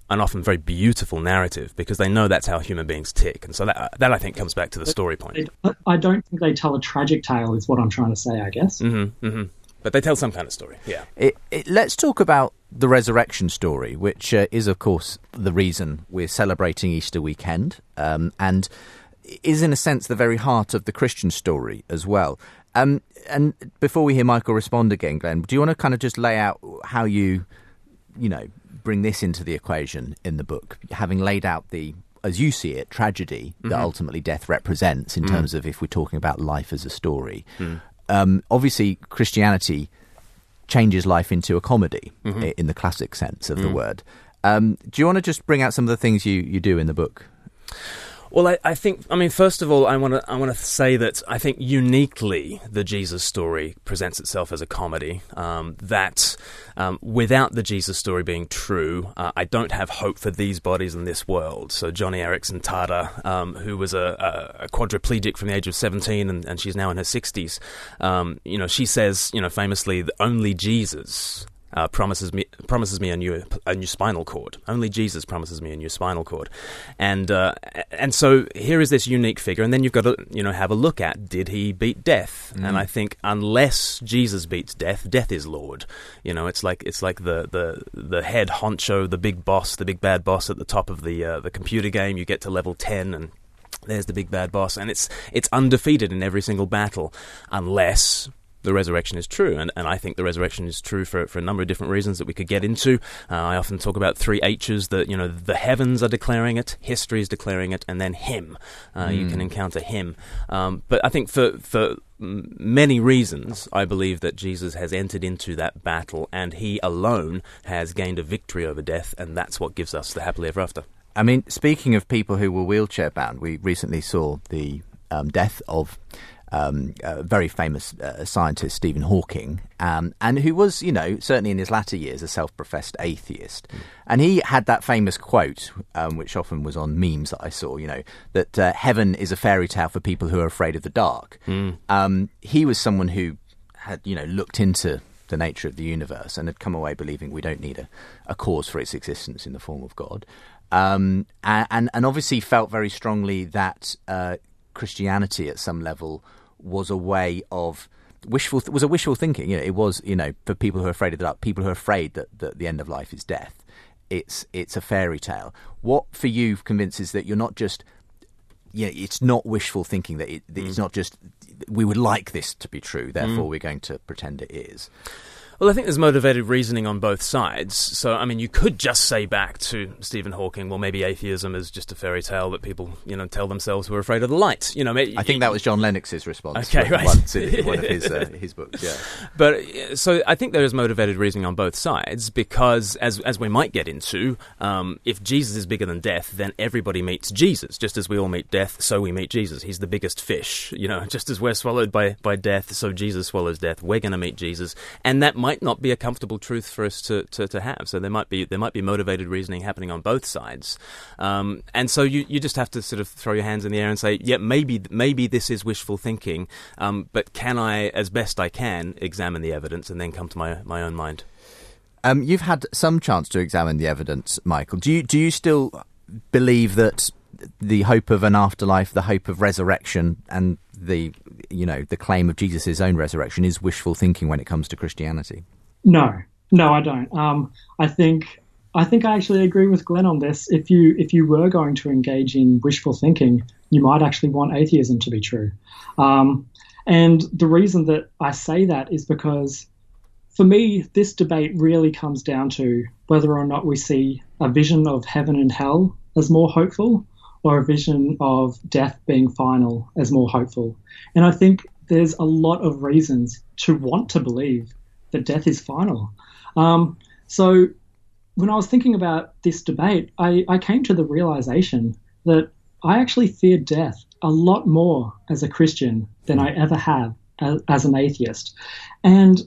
an often very beautiful narrative because they know that's how human beings tick. And so that, that I think, comes back to the story point. I don't think they tell a tragic tale is what I'm trying to say, I guess. Mm-hmm, mm-hmm. But they tell some kind of story, yeah. It, it, let's talk about the resurrection story, which uh, is, of course, the reason we're celebrating Easter weekend, um, and is, in a sense, the very heart of the Christian story as well. Um, and before we hear Michael respond again, Glenn, do you want to kind of just lay out how you, you know, bring this into the equation in the book, having laid out the, as you see it, tragedy that mm-hmm. ultimately death represents in mm. terms of if we're talking about life as a story. Mm. Um, obviously, Christianity changes life into a comedy mm-hmm. in the classic sense of mm. the word. Um, do you want to just bring out some of the things you, you do in the book? Well, I, I think, I mean, first of all, I want to I want to say that I think uniquely the Jesus story presents itself as a comedy, um, that um, without the Jesus story being true, uh, I don't have hope for these bodies in this world. So Johnny Erickson Tada, um, who was a, a, a quadriplegic from the age of seventeen, and, and she's now in her sixties, um, you know, she says, you know, famously, that only Jesus Uh, promises me promises me a new a new spinal cord. Only Jesus promises me a new spinal cord, and uh, and so here is this unique figure, and then you've got to you know have a look at, did he beat death? Mm. And I think unless Jesus beats death, death is Lord. You know, it's like it's like the the the head honcho, the big boss, the big bad boss at the top of the uh, the computer game. You get to level ten and there's the big bad boss, and it's it's undefeated in every single battle, unless the resurrection is true. And, and I think the resurrection is true for, for a number of different reasons that we could get into. Uh, I often talk about three H's, that, you know, the heavens are declaring it, history is declaring it, and then him. Uh, mm. You can encounter him. Um, but I think for, for many reasons, I believe that Jesus has entered into that battle, and he alone has gained a victory over death, and that's what gives us the happily ever after. I mean, speaking of people who were wheelchair bound, we recently saw the um, death of Um, a very famous uh, scientist, Stephen Hawking, um, and who was, you know, certainly in his latter years, a self-professed atheist. Mm. And he had that famous quote, um, which often was on memes that I saw, you know, that uh, heaven is a fairy tale for people who are afraid of the dark. Mm. Um, he was someone who had, you know, looked into the nature of the universe and had come away believing we don't need a, a cause for its existence in the form of God. Um, and, and obviously felt very strongly that uh, Christianity at some level was a way of wishful th- was a wishful thinking. You know, it was, you know, for people who are afraid of the dark, people who are afraid that, that the end of life is death. It's it's a fairy tale. What for you convinces that you're not just, you know, it's not wishful thinking, that, it, that mm. it's not just we would like this to be true, therefore mm. we're going to pretend it is. Well, I think there's motivated reasoning on both sides. So, I mean, you could just say back to Stephen Hawking, well, maybe atheism is just a fairy tale that people, you know, tell themselves who are afraid of the light. You know, maybe, I think that was John Lennox's response. Okay, right. Once in one of his uh, his books. Yeah. But so I think there is motivated reasoning on both sides, because as as we might get into, um, if Jesus is bigger than death, then everybody meets Jesus. Just as we all meet death, so we meet Jesus. He's the biggest fish. You know, just as we're swallowed by by death, so Jesus swallows death. We're going to meet Jesus, and that might not be a comfortable truth for us to, to, to have. So there might be there might be motivated reasoning happening on both sides, um, and so you, you just have to sort of throw your hands in the air and say, yeah, maybe maybe this is wishful thinking, um, but can I, as best I can, examine the evidence and then come to my my own mind? Um, you've had some chance to examine the evidence, Michael. Do you do you still believe that the hope of an afterlife, the hope of resurrection, and the you know the claim of Jesus' own resurrection is wishful thinking when it comes to Christianity? No, no, I don't. Um, I think I think I actually agree with Glenn on this. If you if you were going to engage in wishful thinking, you might actually want atheism to be true. Um, and the reason that I say that is because, for me, this debate really comes down to whether or not we see a vision of heaven and hell as more hopeful, or a vision of death being final as more hopeful. And I think there's a lot of reasons to want to believe that death is final. Um, so when I was thinking about this debate, I, I came to the realization that I actually fear death a lot more as a Christian than I ever have as, as an atheist. And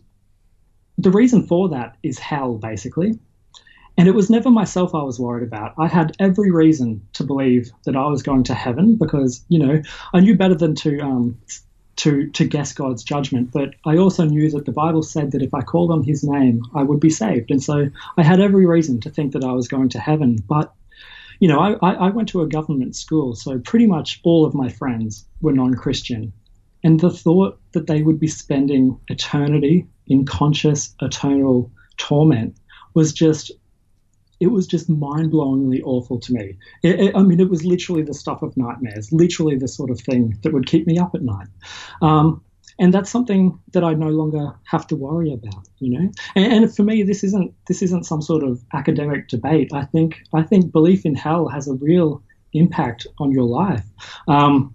the reason for that is hell, basically. And it was never myself I was worried about. I had every reason to believe that I was going to heaven because, you know, I knew better than to um, to to guess God's judgment, but I also knew that the Bible said that if I called on his name, I would be saved. And so I had every reason to think that I was going to heaven. But, you know, I, I went to a government school, so pretty much all of my friends were non-Christian. And the thought that they would be spending eternity in conscious, eternal torment was just, it was just mind-blowingly awful to me. It, it, I mean, it was literally the stuff of nightmares, literally the sort of thing that would keep me up at night. Um, and that's something that I no longer have to worry about, you know. And, and for me, this isn't this isn't some sort of academic debate. I think I think belief in hell has a real impact on your life. Um,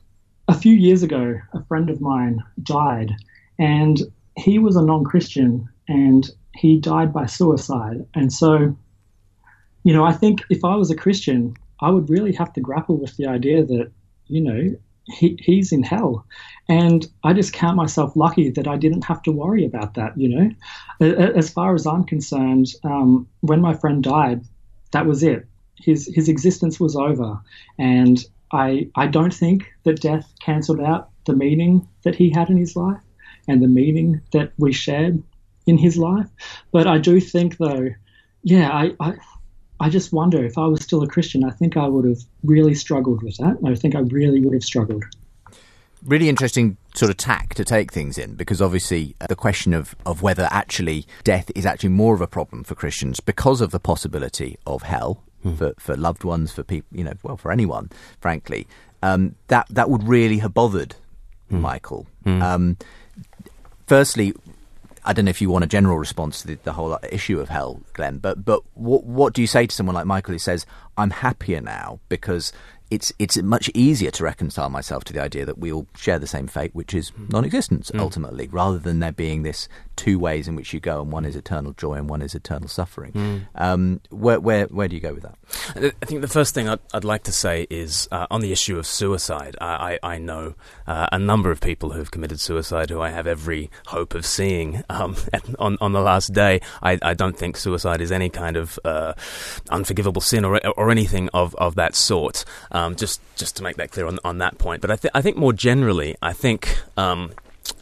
a few years ago, a friend of mine died, and he was a non-Christian, and he died by suicide. And so, you know, I think if I was a Christian, I would really have to grapple with the idea that, you know, he, he's in hell. And I just count myself lucky that I didn't have to worry about that, you know. As far as I'm concerned, um, when my friend died, that was it. His his existence was over. And I I don't think that death cancelled out the meaning that he had in his life and the meaning that we shared in his life. But I do think, though, yeah, I... I I just wonder if I was still a Christian, I think I would have really struggled with that. I think I really would have struggled. Really interesting sort of tack to take things in, because obviously uh, the question of, of whether actually death is actually more of a problem for Christians because of the possibility of hell hmm. for, for loved ones, for people, you know, well, for anyone, frankly, um, that, that would really have bothered hmm. Michael. Hmm. Um, firstly, I don't know if you want a general response to the, the whole issue of hell, Glenn, but but what what do you say to someone like Michael who says, I'm happier now because it's it's much easier to reconcile myself to the idea that we all share the same fate, which is non-existence, mm. ultimately, rather than there being this two ways in which you go, and one is eternal joy and one is eternal suffering. Mm. Um, where, where where do you go with that? I think the first thing I'd, I'd like to say is uh, on the issue of suicide. I, I, I know uh, a number of people who've committed suicide who I have every hope of seeing um, at, on, on the last day. I, I don't think suicide is any kind of uh, unforgivable sin or or anything of, of that sort. Um, just just to make that clear on on that point. But I, th- I think more generally, I think um,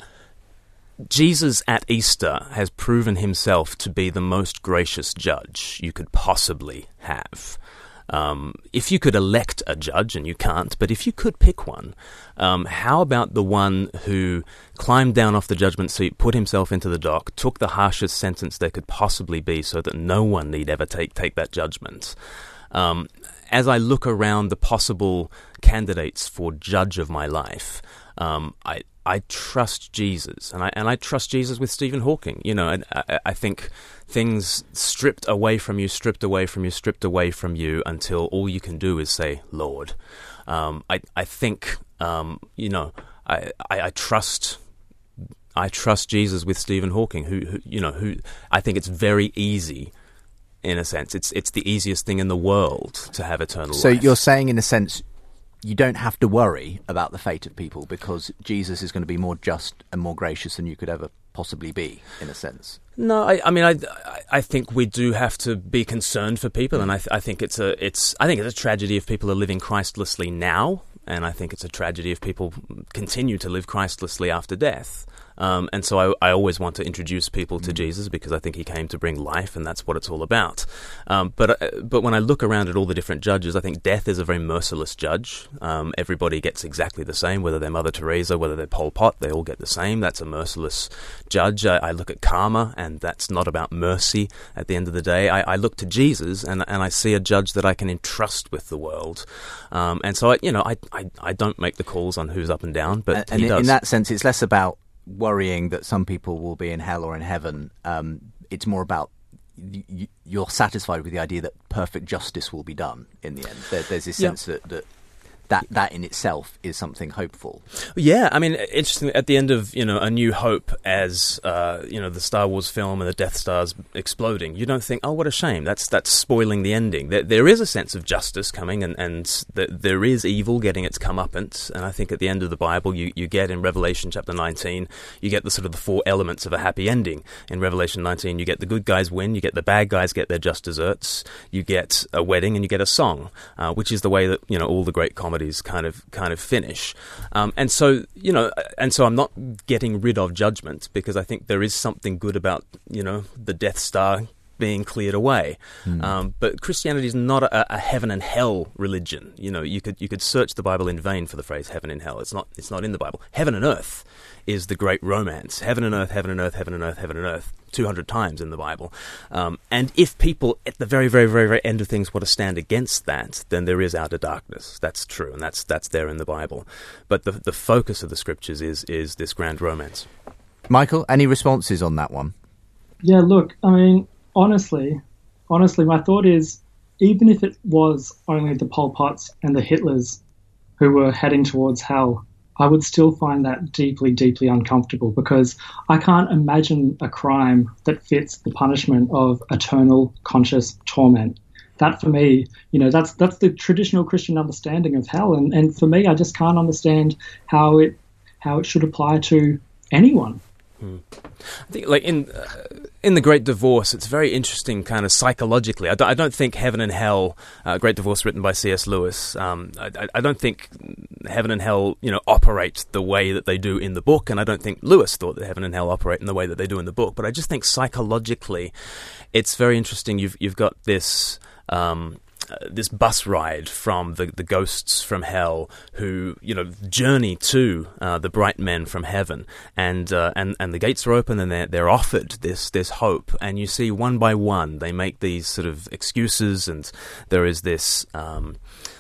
Jesus at Easter has proven himself to be the most gracious judge you could possibly have. Um, if you could elect a judge, and you can't, but if you could pick one, um, how about the one who climbed down off the judgment seat, put himself into the dock, took the harshest sentence there could possibly be so that no one need ever take, take that judgment? Um, as I look around the possible candidates for judge of my life, um, I I trust Jesus, and I and I trust Jesus with Stephen Hawking. You know, and I, I think things stripped away from you, stripped away from you, stripped away from you until all you can do is say, Lord. Um, I I think um, you know I, I I trust. I trust Jesus with Stephen Hawking, who, who you know who I think it's very easy. In a sense, it's it's the easiest thing in the world to have eternal so life. So you're saying, in a sense, you don't have to worry about the fate of people because Jesus is going to be more just and more gracious than you could ever possibly be, in a sense. No, I, I mean, I, I think we do have to be concerned for people, and I, th- I think it's a it's I think it's a tragedy if people are living Christlessly now, and I think it's a tragedy if people continue to live Christlessly after death. Um, and so I, I always want to introduce people to Jesus because I think he came to bring life, and that's what it's all about. Um, but uh, but when I look around at all the different judges, I think death is a very merciless judge. Um, everybody gets exactly the same, whether they're Mother Teresa, whether they're Pol Pot, they all get the same. That's a merciless judge. I, I look at karma, and that's not about mercy at the end of the day. I, I look to Jesus, and and I see a judge that I can entrust with the world. Um, and so, I, you know, I, I, I don't make the calls on who's up and down, but and he in, does. in that sense, it's less about worrying that some people will be in hell or in heaven. Um, it's more about y- you're satisfied with the idea that perfect justice will be done in the end. There, there's this yeah. sense that, that that that in itself is something hopeful. Yeah, I mean, interesting. At the end of you know A New Hope, as uh, you know the Star Wars film and the Death Star's exploding, you don't think, oh, what a shame. That's that's spoiling the ending. There, there is a sense of justice coming, and and the, there is evil getting its comeuppance. And I think at the end of the Bible, you, you get in Revelation chapter nineteen, you get the sort of the four elements of a happy ending. In Revelation nineteen, you get the good guys win, you get the bad guys get their just desserts, you get a wedding, and you get a song, uh, which is the way that you know all the great comedy comedy's kind of kind of finish. Um, and so, you know, and so I'm not getting rid of judgment, because I think there is something good about, you know, the Death Star being cleared away. Mm. Um, but Christianity is not a, a heaven and hell religion. You know, you could you could search the Bible in vain for the phrase heaven and hell. It's not it's not in the Bible. Heaven and earth is the great romance. Heaven and earth, heaven and earth, heaven and earth, heaven and earth, two hundred times in the Bible. Um, and if people at the very, very, very, very end of things want to stand against that, then there is outer darkness. That's true, and that's that's there in the Bible. But the the focus of the scriptures is is this grand romance. Michael, any responses on that one? Yeah, look, I mean, honestly, honestly, my thought is, even if it was only the Pol Pots and the Hitlers who were heading towards hell, I would still find that deeply, deeply uncomfortable, because I can't imagine a crime that fits the punishment of eternal conscious torment. That, for me, you know, that's that's the traditional Christian understanding of hell, and, and for me, I just can't understand how it how it should apply to anyone. Hmm. I think, like in uh, in The Great Divorce, it's very interesting, kind of psychologically. I don't, I don't think Heaven and Hell, uh, Great Divorce, written by C S Lewis. Um, I, I don't think Heaven and Hell, you know, operate the way that they do in the book, and I don't think Lewis thought that Heaven and Hell operate in the way that they do in the book. But I just think psychologically, it's very interesting. You've you've got this. Um, Uh, this bus ride from the, the ghosts from hell who, you know, journey to uh, the bright men from heaven, and uh, and and the gates are open, and they're they're offered this this hope, and you see one by one they make these sort of excuses, and there is this um,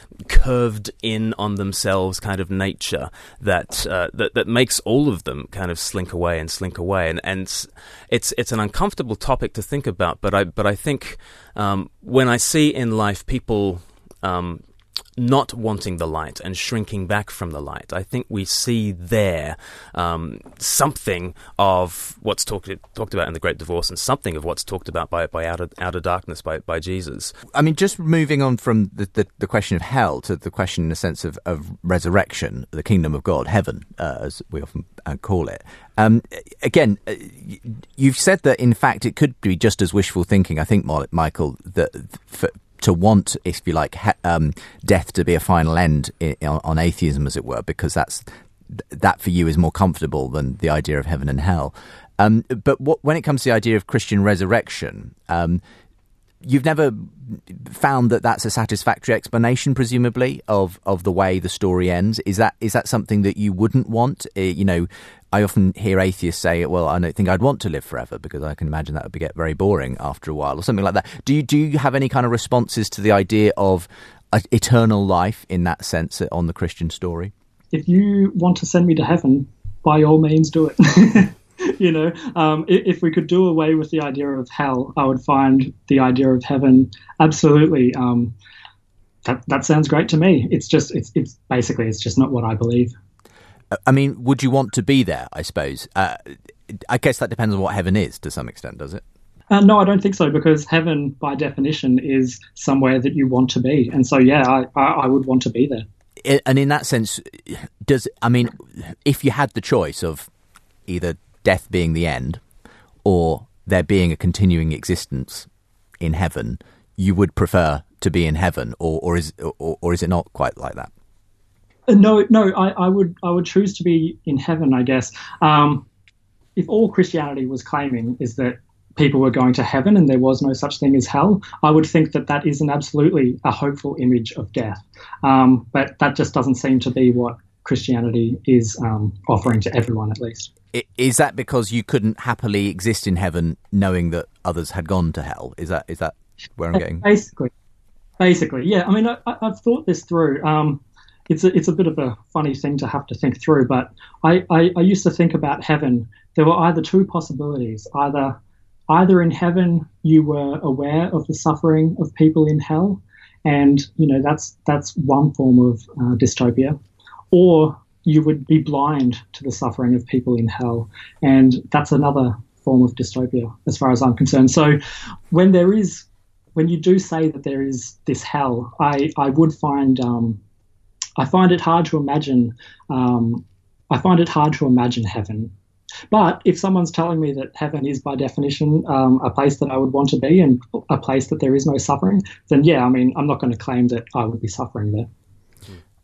curved in on themselves kind of nature that uh, that that makes all of them kind of slink away and slink away, and and it's it's an uncomfortable topic to think about, but I but I think um, when I see in life people um, not wanting the light and shrinking back from the light, I think we see there um, something of what's talked talked about in The Great Divorce, and something of what's talked about by by outer, outer darkness by, by Jesus. I mean, just moving on from the, the, the question of hell to the question in the sense of, of resurrection, the kingdom of God, heaven, uh, as we often uh, call it. Um, again, uh, you've said that, in fact, it could be just as wishful thinking, I think, Michael, that for, to want, if you like, ha- um, death to be a final end in, on, on atheism, as it were, because that's that for you is more comfortable than the idea of heaven and hell. Um, but what, when it comes to the idea of Christian resurrection, um, you've never found that that's a satisfactory explanation, presumably, of, of the way the story ends. Is that is that something that you wouldn't want? Uh, you know, I often hear atheists say, well, I don't think I'd want to live forever, because I can imagine that would get very boring after a while, or something like that. Do you, do you have any kind of responses to the idea of uh, eternal life in that sense on the Christian story? If you want to send me to heaven, by all means do it. You know, um, if, if we could do away with the idea of hell, I would find the idea of heaven absolutely. Um, that that sounds great to me. It's just, it's it's basically, it's just not what I believe. I mean, would you want to be there, I suppose? Uh, I guess that depends on what heaven is, to some extent, does it? Uh, no, I don't think so, because heaven, by definition, is somewhere that you want to be. And so, yeah, I, I, I would want to be there. And in that sense, does I mean, if you had the choice of either death being the end or there being a continuing existence in heaven, you would prefer to be in heaven, or, or, is, or, or is it not quite like that? No, no, I, I would I would choose to be in heaven, I guess. Um, if all Christianity was claiming is that people were going to heaven and there was no such thing as hell, I would think that that is an absolutely a hopeful image of death. Um, but that just doesn't seem to be what Christianity is um, offering to everyone, at least. Is that because you couldn't happily exist in heaven knowing that others had gone to hell? Is that is that where I'm getting? Basically, basically, yeah. I mean, I, I've thought this through. Um, It's a, it's a bit of a funny thing to have to think through, but I, I, I used to think about heaven. There were either two possibilities. Either either in heaven you were aware of the suffering of people in hell, and you know that's that's one form of uh, dystopia, or you would be blind to the suffering of people in hell, and that's another form of dystopia as far as I'm concerned. So when there is, when you do say that there is this hell, I, I would find... Um, I find it hard to imagine. Um, I find it hard to imagine heaven. But if someone's telling me that heaven is by definition um, a place that I would want to be and a place that there is no suffering, then yeah, I mean, I'm not going to claim that I would be suffering there.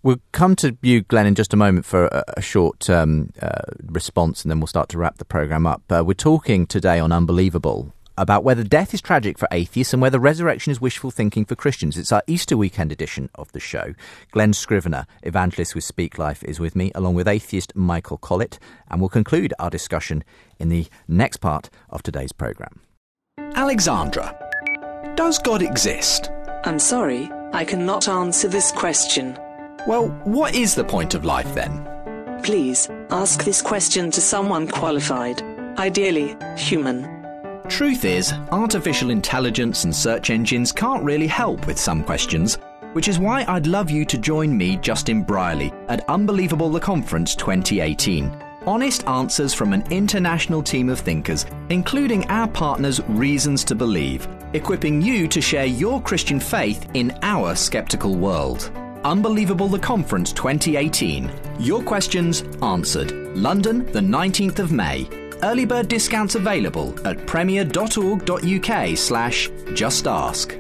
We'll come to you, Glenn, in just a moment for a, a short um, uh, response, and then we'll start to wrap the programme up. Uh, we're talking today on Unbelievable about whether death is tragic for atheists and whether resurrection is wishful thinking for Christians. It's our Easter weekend edition of the show. Glenn Scrivener, evangelist with Speak Life, is with me, along with atheist Michael Collett, and we'll conclude our discussion in the next part of today's programme. Alexandra, does God exist? I'm sorry, I cannot answer this question. Well, what is the point of life then? Please, ask this question to someone qualified, ideally human. Truth is, artificial intelligence and search engines can't really help with some questions, which is why I'd love you to join me, Justin Brierley, at Unbelievable the Conference twenty eighteen. Honest answers from an international team of thinkers, including our partners Reasons to Believe, equipping you to share your Christian faith in our skeptical world. Unbelievable the Conference twenty eighteen. Your questions answered. London, the nineteenth of May. Early bird discounts available at premier.org.uk slash just ask.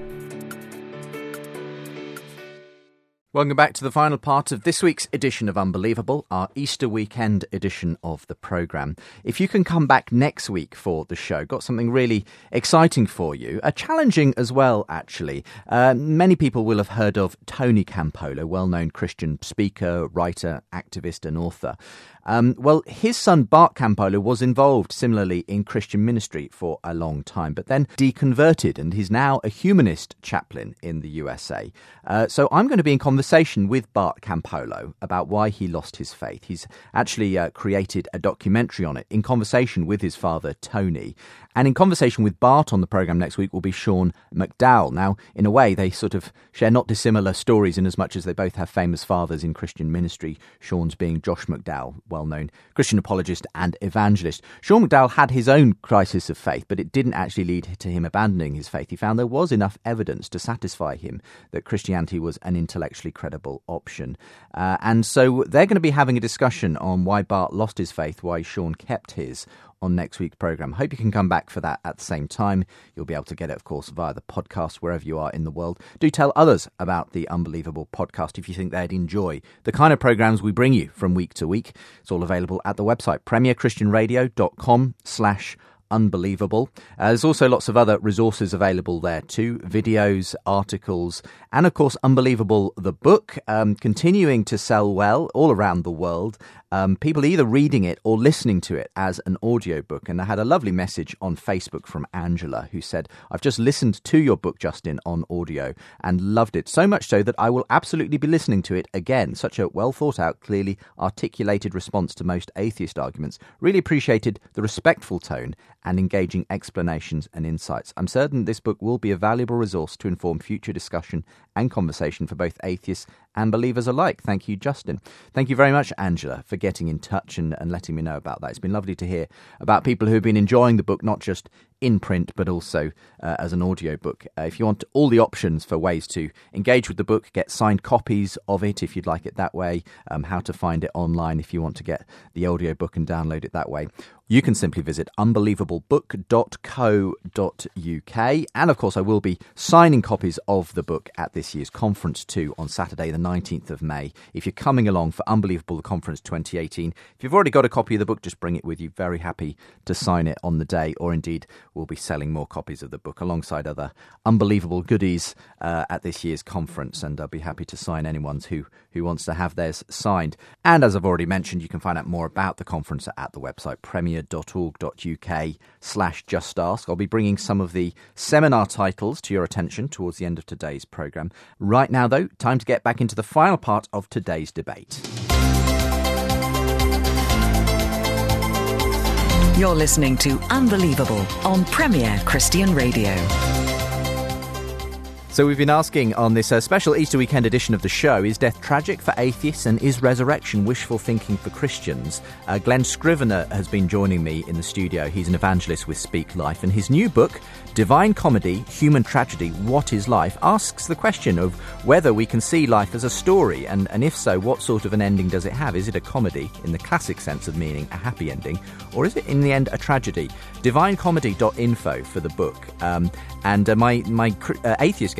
Welcome back to the final part of this week's edition of Unbelievable, our Easter weekend edition of the programme. If you can come back next week for the show, got something really exciting for you, uh, challenging as well, actually. Uh, many people will have heard of Tony Campolo, well-known Christian speaker, writer, activist and author. Um, well, his son Bart Campolo was involved similarly in Christian ministry for a long time, but then deconverted, and he's now a humanist chaplain in the U S A. Uh, so I'm going to be in conversation with Bart Campolo about why he lost his faith. He's actually uh, created a documentary on it in conversation with his father, Tony. And in conversation with Bart on the programme next week will be Sean McDowell. Now, in a way, they sort of share not dissimilar stories in as much as they both have famous fathers in Christian ministry, Sean's being Josh McDowell, well-known Christian apologist and evangelist. Sean McDowell had his own crisis of faith, but it didn't actually lead to him abandoning his faith. He found there was enough evidence to satisfy him that Christianity was an intellectually credible option. Uh, and so they're going to be having a discussion on why Bart lost his faith, why Sean kept his, on next week's programme. Hope you can come back for that at the same time. You'll be able to get it, of course, via the podcast wherever you are in the world. Do tell others about the Unbelievable podcast if you think they'd enjoy the kind of programmes we bring you from week to week. It's all available at the website, premierchristianradio.com slash Unbelievable. Uh, there's also lots of other resources available there too, videos, articles, and of course Unbelievable the book, um, continuing to sell well all around the world. Um, people either reading it or listening to it as an audiobook. And I had a lovely message on Facebook from Angela who said, I've just listened to your book, Justin, on audio and loved it so much so that I will absolutely be listening to it again. Such a well thought out, clearly articulated response to most atheist arguments. Really appreciated the respectful tone and engaging explanations and insights. I'm certain this book will be a valuable resource to inform future discussion and conversation for both atheists and believers alike. Thank you, Justin. Thank you very much, Angela, for getting in touch and, and letting me know about that. It's been lovely to hear about people who have been enjoying the book, not just in print, but also uh, as an audiobook. Uh, if you want all the options for ways to engage with the book, get signed copies of it if you'd like it that way, um, how to find it online if you want to get the audiobook and download it that way, you can simply visit unbelievable book dot co dot uk. And of course, I will be signing copies of the book at this year's conference too on Saturday, the nineteenth of May. If you're coming along for Unbelievable the Conference twenty eighteen, if you've already got a copy of the book, just bring it with you. Very happy to sign it on the day, or indeed we'll be selling more copies of the book alongside other unbelievable goodies uh, at this year's conference, and I'll be happy to sign anyone's who, who wants to have theirs signed. And as I've already mentioned, you can find out more about the conference at the website premier.org.uk slash just ask. I'll be bringing some of the seminar titles to your attention towards the end of today's programme. Right now, though, time to get back into the final part of today's debate. You're listening to Unbelievable on Premier Christian Radio. So we've been asking on this uh, special Easter weekend edition of the show, is death tragic for atheists and is resurrection wishful thinking for Christians? Uh, Glenn Scrivener has been joining me in the studio. He's an evangelist with Speak Life, and his new book, Divine Comedy, Human Tragedy, What is Life?, asks the question of whether we can see life as a story, and, and if so, what sort of an ending does it have? Is it a comedy in the classic sense of meaning a happy ending, or is it in the end a tragedy? divine comedy dot info for the book. Um, and uh, my, my uh, atheist guest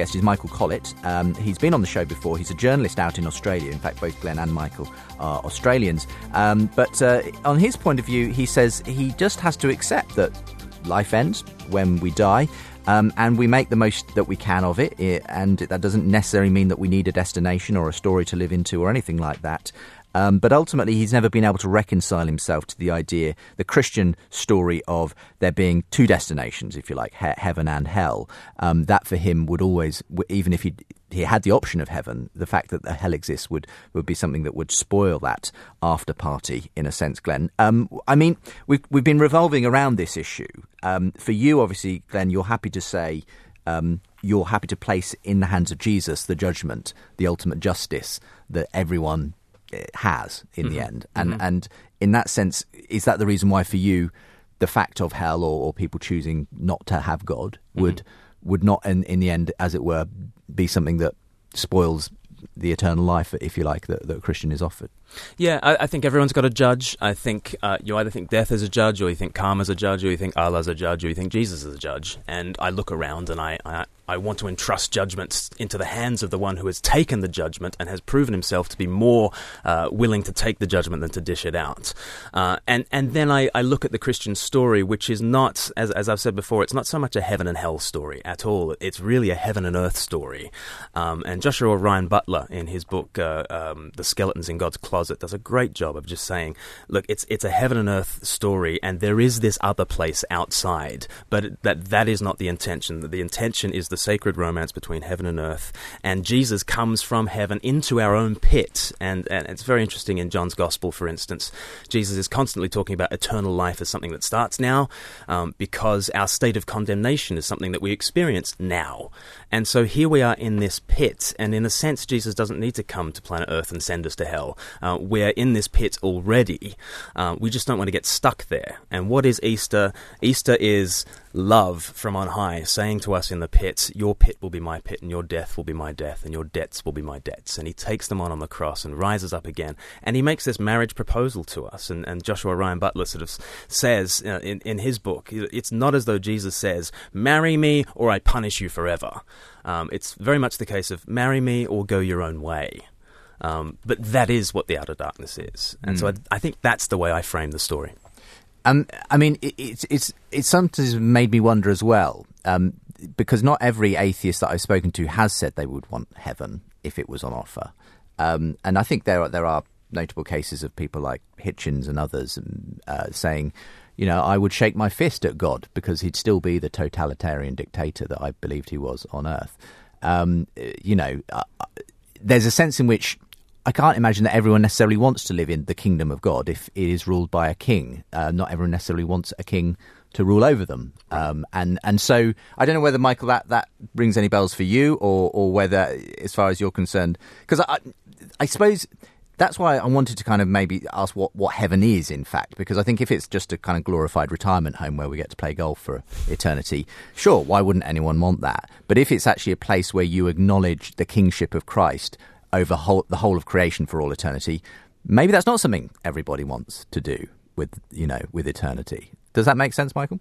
guest is Michael Collett. Um, he's been on the show before. He's a journalist out in Australia. In fact, both Glenn and Michael are Australians. Um, but uh, on his point of view, he says he just has to accept that life ends when we die. Um, and we make the most that we can of it, and that doesn't necessarily mean that we need a destination or a story to live into or anything like that. Um, but ultimately, he's never been able to reconcile himself to the idea, the Christian story of there being two destinations, if you like, he- heaven and hell. Um, that for him would always, even if he he had the option of heaven, the fact that the hell exists would, would be something that would spoil that after party, in a sense, Glenn. Um, I mean, we've, we've been revolving around this issue. Um, for you, obviously, Glenn, you're happy to say um, you're happy to place in the hands of Jesus the judgment, the ultimate justice that everyone has in mm-hmm. the end. And mm-hmm. and in that sense, is that the reason why for you the fact of hell or, or people choosing not to have God would mm-hmm. would not in, in the end, as it were, be something that spoils the eternal life, if you like, that, that a Christian is offered? Yeah, I, I think everyone's got a judge. I think uh, you either think death is a judge, or you think karma's a judge, or you think Allah's a judge, or you think Jesus is a judge. And I look around and I, I, I want to entrust judgments into the hands of the one who has taken the judgment and has proven himself to be more uh, willing to take the judgment than to dish it out. Uh, and, and then I, I look at the Christian story, which is not, as, as I've said before, it's not so much a heaven and hell story at all. It's really a heaven and earth story. Um, and Joshua Ryan Butler, in his book, uh, um, The Skeletons in God's Closet, does a great job of just saying, look, it's it's a heaven and earth story, and there is this other place outside, but that that is not the intention. The intention is the sacred romance between heaven and earth, and Jesus comes from heaven into our own pit. And, and it's very interesting in John's Gospel, for instance. Jesus is constantly talking about eternal life as something that starts now, um, because our state of condemnation is something that we experience now. And so here we are in this pit, and in a sense, Jesus doesn't need to come to planet Earth and send us to hell. Uh, we're in this pit already. Uh, we just don't want to get stuck there. And what is Easter? Easter is love from on high, saying to us in the pit, your pit will be my pit, and your death will be my death, and your debts will be my debts. And he takes them on on the cross and rises up again. And he makes this marriage proposal to us. And, and Joshua Ryan Butler sort of says uh, in, in his book, it's not as though Jesus says, marry me or I punish you forever. Um, it's very much the case of marry me or go your own way. Um, but that is what the outer darkness is. And mm. so I, I think that's the way I frame the story. Um, I mean, it, it's it's it's sometimes made me wonder as well, um, because not every atheist that I've spoken to has said they would want heaven if it was on offer. Um, and I think there are, there are notable cases of people like Hitchens and others uh, saying, you know, I would shake my fist at God because he'd still be the totalitarian dictator that I believed he was on earth. Um, you know, uh, there's a sense in which I can't imagine that everyone necessarily wants to live in the kingdom of God if it is ruled by a king. Uh, not everyone necessarily wants a king to rule over them. Um, and, and so I don't know whether, Michael, that, that rings any bells for you or, or whether, as far as you're concerned, because I, I suppose that's why I wanted to kind of maybe ask what, what heaven is, in fact, because I think if it's just a kind of glorified retirement home where we get to play golf for eternity, sure, why wouldn't anyone want that? But if it's actually a place where you acknowledge the kingship of Christ over whole, the whole of creation for all eternity, maybe that's not something everybody wants to do with, you know, with eternity. Does that make sense, Michael?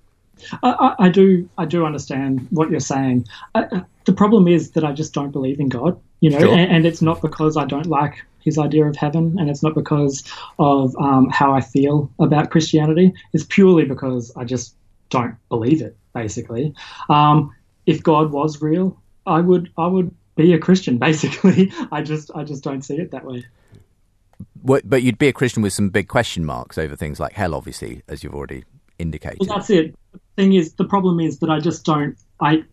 I, I do. I do understand what you're saying. I, the problem is that I just don't believe in God, you know, sure. and, and it's not because I don't like his idea of heaven, and it's not because of um, how I feel about Christianity. It's purely because I just don't believe it. Basically, um, if God was real, I would. I would. be a Christian, basically. I just I just don't see it that way. What, but you'd be a Christian with some big question marks over things like hell, obviously, as you've already indicated. Well, that's it. The thing is, the problem is that I just don't... I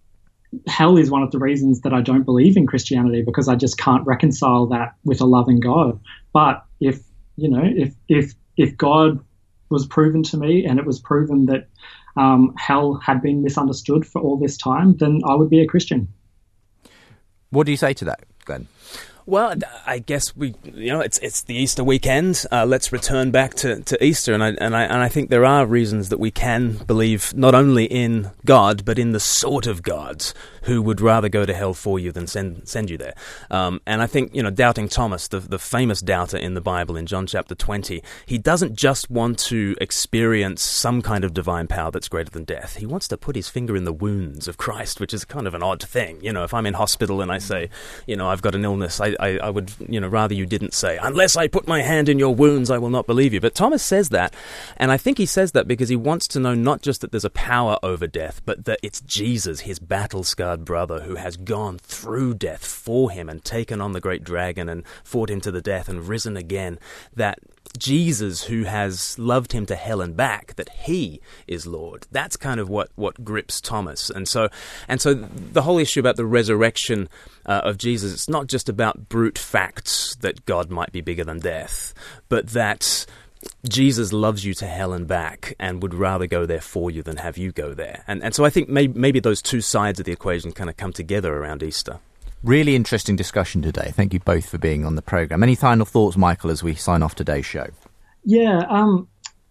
Hell is one of the reasons that I don't believe in Christianity, because I just can't reconcile that with a loving God. But if, you know, if if if God was proven to me and it was proven that um, hell had been misunderstood for all this time, then I would be a Christian. What do you say to that, Glenn? Well, I guess we, you know, it's it's the Easter weekend. Uh, let's return back to, to Easter, and I and I and I think there are reasons that we can believe not only in God, but in the sort of gods who would rather go to hell for you than send send you there. Um, and I think, you know, doubting Thomas, the the famous doubter in the Bible in John chapter twenty, he doesn't just want to experience some kind of divine power that's greater than death. He wants to put his finger in the wounds of Christ, which is kind of an odd thing. You know, if I'm in hospital and I say, you know, I've got an illness, I I, I would, you know, rather you didn't say, unless I put my hand in your wounds, I will not believe you. But Thomas says that, and I think he says that because he wants to know not just that there's a power over death, but that it's Jesus, his battle-scarred brother, who has gone through death for him and taken on the great dragon and fought him to the death and risen again. That Jesus, who has loved him to hell and back, that he is Lord. That's kind of what, what grips Thomas. And so and so the whole issue about the resurrection uh, of Jesus, it's not just about brute facts that God might be bigger than death, but that Jesus loves you to hell and back and would rather go there for you than have you go there. And, and so I think maybe, maybe those two sides of the equation kind of come together around Easter. Really interesting discussion today. Thank you both for being on the programme. Any final thoughts, Michael, as we sign off today's show? Yeah, um,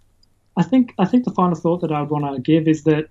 I think I think the final thought that I would want to give is that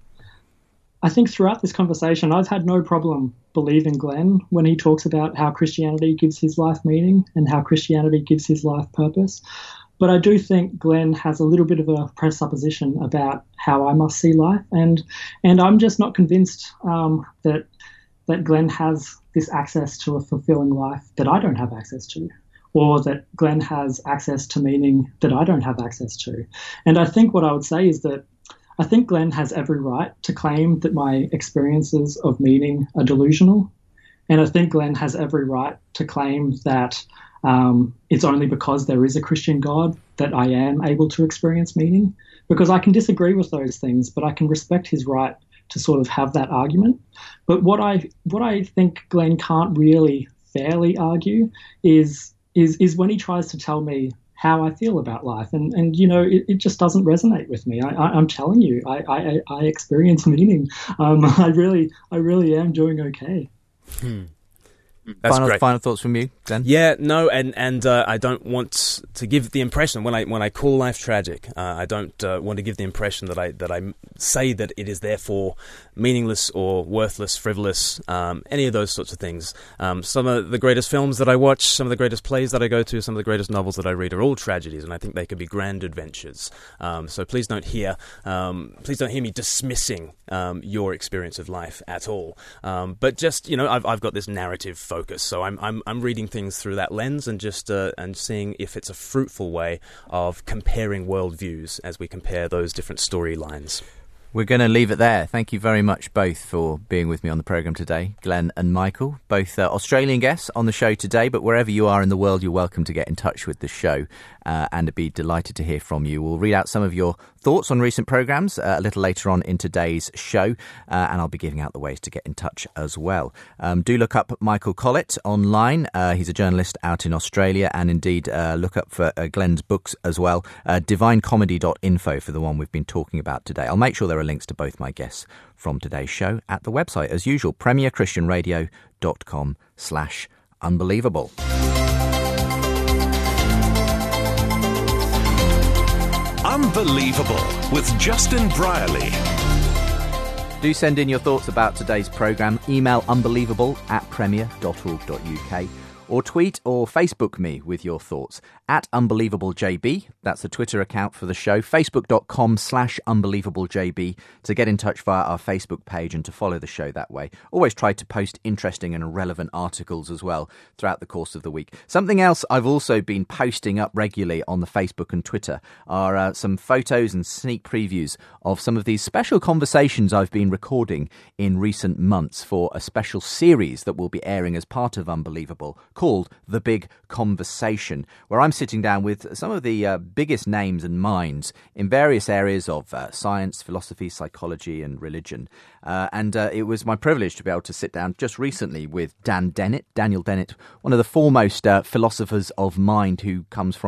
I think throughout this conversation, I've had no problem believing Glenn when he talks about how Christianity gives his life meaning and how Christianity gives his life purpose. But I do think Glenn has a little bit of a presupposition about how I must see life, and and I'm just not convinced um, that that Glenn has this access to a fulfilling life that I don't have access to, or that Glenn has access to meaning that I don't have access to. And I think what I would say is that I think Glenn has every right to claim that my experiences of meaning are delusional. And I think Glenn has every right to claim that um, it's only because there is a Christian God that I am able to experience meaning. Because I can disagree with those things, but I can respect his right to sort of have that argument. But what I what I think Glenn can't really fairly argue is is is when he tries to tell me how I feel about life. And, and you know, it, it just doesn't resonate with me. I, I, I'm telling you, I, I, I experience meaning. Um, I really I really am doing okay. Hmm. That's final, great. Final thoughts from you, Dan? Yeah, no, and and uh, I don't want to give the impression when I when I call life tragic, uh, I don't uh, want to give the impression that I that I say that it is therefore meaningless or worthless, frivolous, um, any of those sorts of things. Um, some of the greatest films that I watch, some of the greatest plays that I go to, some of the greatest novels that I read are all tragedies, and I think they can be grand adventures. Um, so please don't hear um, please don't hear me dismissing um, your experience of life at all. Um, but just, you know, I've I've got this narrative focus. Focus. So I'm I'm I'm reading things through that lens and just uh, and seeing if it's a fruitful way of comparing worldviews as we compare those different storylines. We're going to leave it there. Thank you very much both for being with me on the programme today, Glenn and Michael, both uh, Australian guests on the show today, but wherever you are in the world, you're welcome to get in touch with the show uh, and I'd be delighted to hear from you. We'll read out some of your thoughts on recent programmes uh, a little later on in today's show, uh, and I'll be giving out the ways to get in touch as well. Um, do look up Michael Collett online. Uh, he's a journalist out in Australia, and indeed uh, look up for uh, Glenn's books as well. Uh, divine comedy dot info for the one we've been talking about today. I'll make sure there are links to both my guests from today's show at the website, as usual, premier christian radio dot com slash unbelievable. Unbelievable with Justin Brierley. Do send in your thoughts about today's programme. Email unbelievable at premier dot org dot uk. Or tweet or Facebook me with your thoughts at UnbelievableJB. That's the Twitter account for the show. Facebook.com slash UnbelievableJB to get in touch via our Facebook page and to follow the show that way. Always try to post interesting and relevant articles as well throughout the course of the week. Something else I've also been posting up regularly on the Facebook and Twitter are uh, some photos and sneak previews of some of these special conversations I've been recording in recent months for a special series that will be airing as part of Unbelievable, called The Big Conversation, where I'm sitting down with some of the uh, biggest names and minds in various areas of uh, science, philosophy, psychology and religion. Uh, and uh, it was my privilege to be able to sit down just recently with Dan Dennett, Daniel Dennett, one of the foremost uh, philosophers of mind who comes from a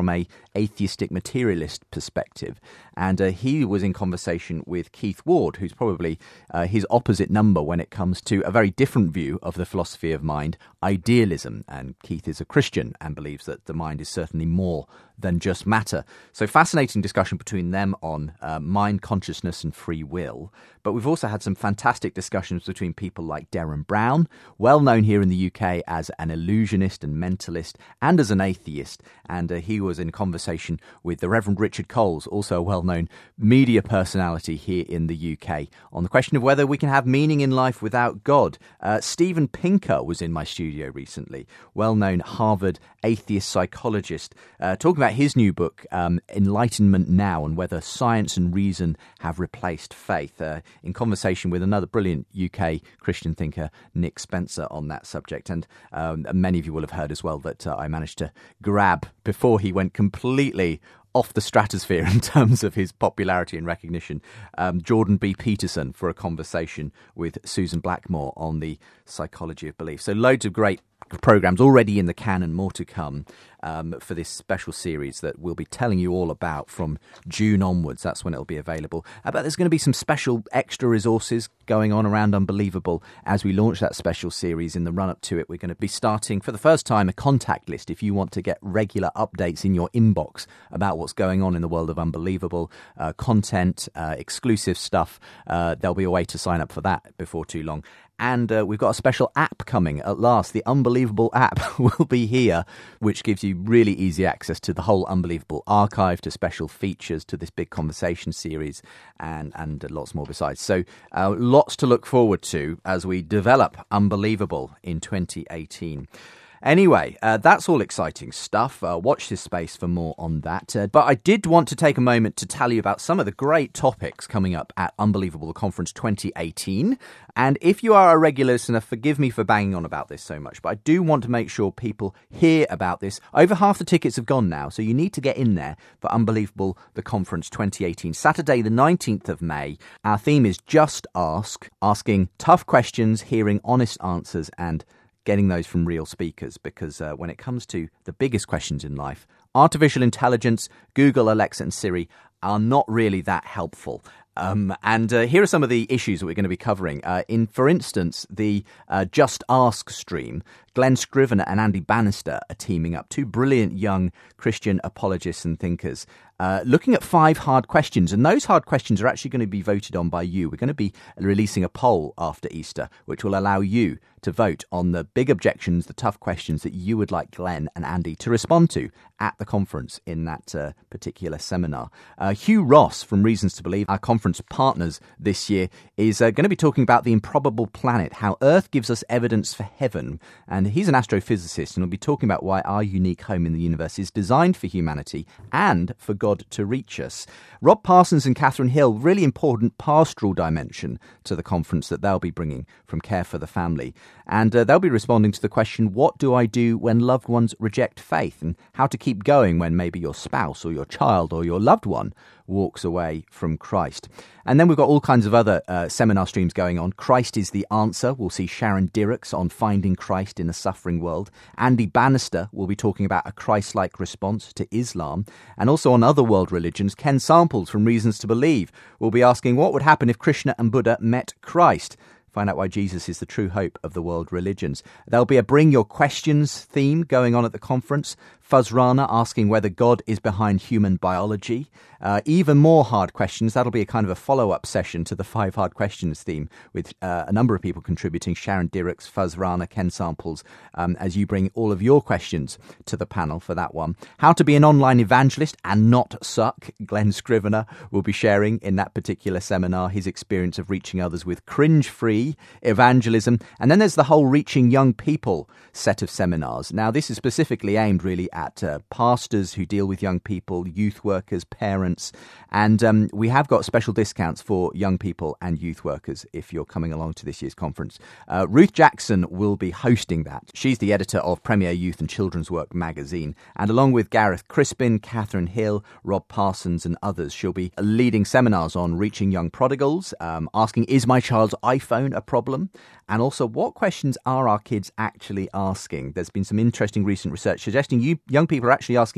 atheistic materialist perspective. And uh, he was in conversation with Keith Ward, who's probably uh, his opposite number when it comes to a very different view of the philosophy of mind, idealism. And Keith is a Christian and believes that the mind is certainly more than just matter. So fascinating discussion between them on uh, mind, consciousness and free will. But we've also had some fantastic discussions between people like Derren Brown, well known here in the U K as an illusionist and mentalist and as an atheist. And uh, he was in conversation with the Reverend Richard Coles, also a well-known media personality here in the U K, on the question of whether we can have meaning in life without God. Uh, Steven Pinker was in my studio recently, well-known Harvard atheist psychologist, uh, talking about his new book, um, Enlightenment Now, and whether science and reason have replaced faith, uh, in conversation with another brilliant U K Christian thinker, Nick Spencer, on that subject. And um, many of you will have heard as well that uh, I managed to grab, before he went completely off the stratosphere in terms of his popularity and recognition, um, Jordan B. Peterson for a conversation with Susan Blackmore on the psychology of belief. So loads of great programmes already in the can and more to come um, for this special series that we'll be telling you all about from June onwards. That's when it'll be available. Uh, but there's going to be some special extra resources going on around Unbelievable as we launch that special series. In the run-up to it, we're going to be starting for the first time a contact list if you want to get regular updates in your inbox about what's going on in the world of Unbelievable, uh, content, uh, exclusive stuff. Uh, there'll be a way to sign up for that before too long. And uh, we've got a special app coming at last. The Unbelievable app will be here, which gives you really easy access to the whole Unbelievable archive, to special features, to this big conversation series, and, and lots more besides. So uh, lots to look forward to as we develop Unbelievable in twenty eighteen. Anyway, uh, that's all exciting stuff. Uh, watch this space for more on that. Uh, but I did want to take a moment to tell you about some of the great topics coming up at Unbelievable Conference twenty eighteen. And if you are a regular listener, forgive me for banging on about this so much, but I do want to make sure people hear about this. Over half the tickets have gone now, so you need to get in there for Unbelievable the Conference twenty eighteen. Saturday the nineteenth of May. Our theme is Just Ask, asking tough questions, hearing honest answers, and getting those from real speakers, because uh, when it comes to the biggest questions in life, artificial intelligence, Google, Alexa and Siri are not really that helpful. Um, and uh, here are some of the issues that we're going to be covering. Uh, in, for instance, the uh, Just Ask stream, Glen Scrivener and Andy Bannister are teaming up, two brilliant young Christian apologists and thinkers, uh, looking at five hard questions. And those hard questions are actually going to be voted on by you. We're going to be releasing a poll after Easter, which will allow you to vote on the big objections, the tough questions that you would like Glenn and Andy to respond to at the conference in that uh, particular seminar. Uh, Hugh Ross from Reasons to Believe, our conference partners this year, is uh, going to be talking about the improbable planet, how Earth gives us evidence for heaven. And he's an astrophysicist and will be talking about why our unique home in the universe is designed for humanity and for God to reach us. Rob Parsons and Catherine Hill, really important pastoral dimension to the conference that they'll be bringing from Care for the Family. And uh, they'll be responding to the question, what do I do when loved ones reject faith? And how to keep going when maybe your spouse or your child or your loved one walks away from Christ. And then we've got all kinds of other uh, seminar streams going on. Christ is the Answer. We'll see Sharon Dirks on finding Christ in a suffering world. Andy Bannister will be talking about a Christ-like response to Islam. And also on other world religions, Ken Samples from Reasons to Believe will be asking what would happen if Krishna and Buddha met Christ. Find out why Jesus is the true hope of the world religions. There'll be a Bring Your Questions theme going on at the conference. Fuzz Rana asking whether God is behind human biology. Uh, even more hard questions. That'll be a kind of a follow-up session to the Five Hard Questions theme with uh, a number of people contributing. Sharon Dirks, Fuzz Rana, Ken Samples, um, as you bring all of your questions to the panel for that one. How to be an online evangelist and not suck. Glen Scrivener will be sharing in that particular seminar his experience of reaching others with cringe-free evangelism. And then there's the whole Reaching Young People set of seminars. Now, this is specifically aimed really at uh, pastors who deal with young people, youth workers, parents, and um, we have got special discounts for young people and youth workers if you're coming along to this year's conference. Uh, Ruth Jackson will be hosting that. She's the editor of Premier Youth and Children's Work magazine, and along with Gareth Crispin, Catherine Hill, Rob Parsons and others, she'll be leading seminars on reaching young prodigals, um, asking, is my child's iPhone a problem? And also, what questions are our kids actually asking? There's been some interesting recent research suggesting you young people are actually asking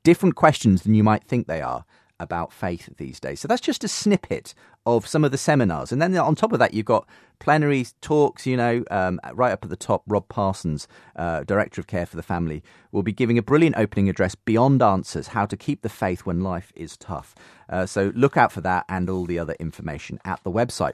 different questions than you might think they are about faith these days. So that's just a snippet of some of the seminars. And then on top of that, you've got plenary talks, you know, um, right up at the top, Rob Parsons, uh, Director of Care for the Family, will be giving a brilliant opening address, Beyond Answers, How to Keep the Faith When Life is Tough. Uh, so look out for that and all the other information at the website.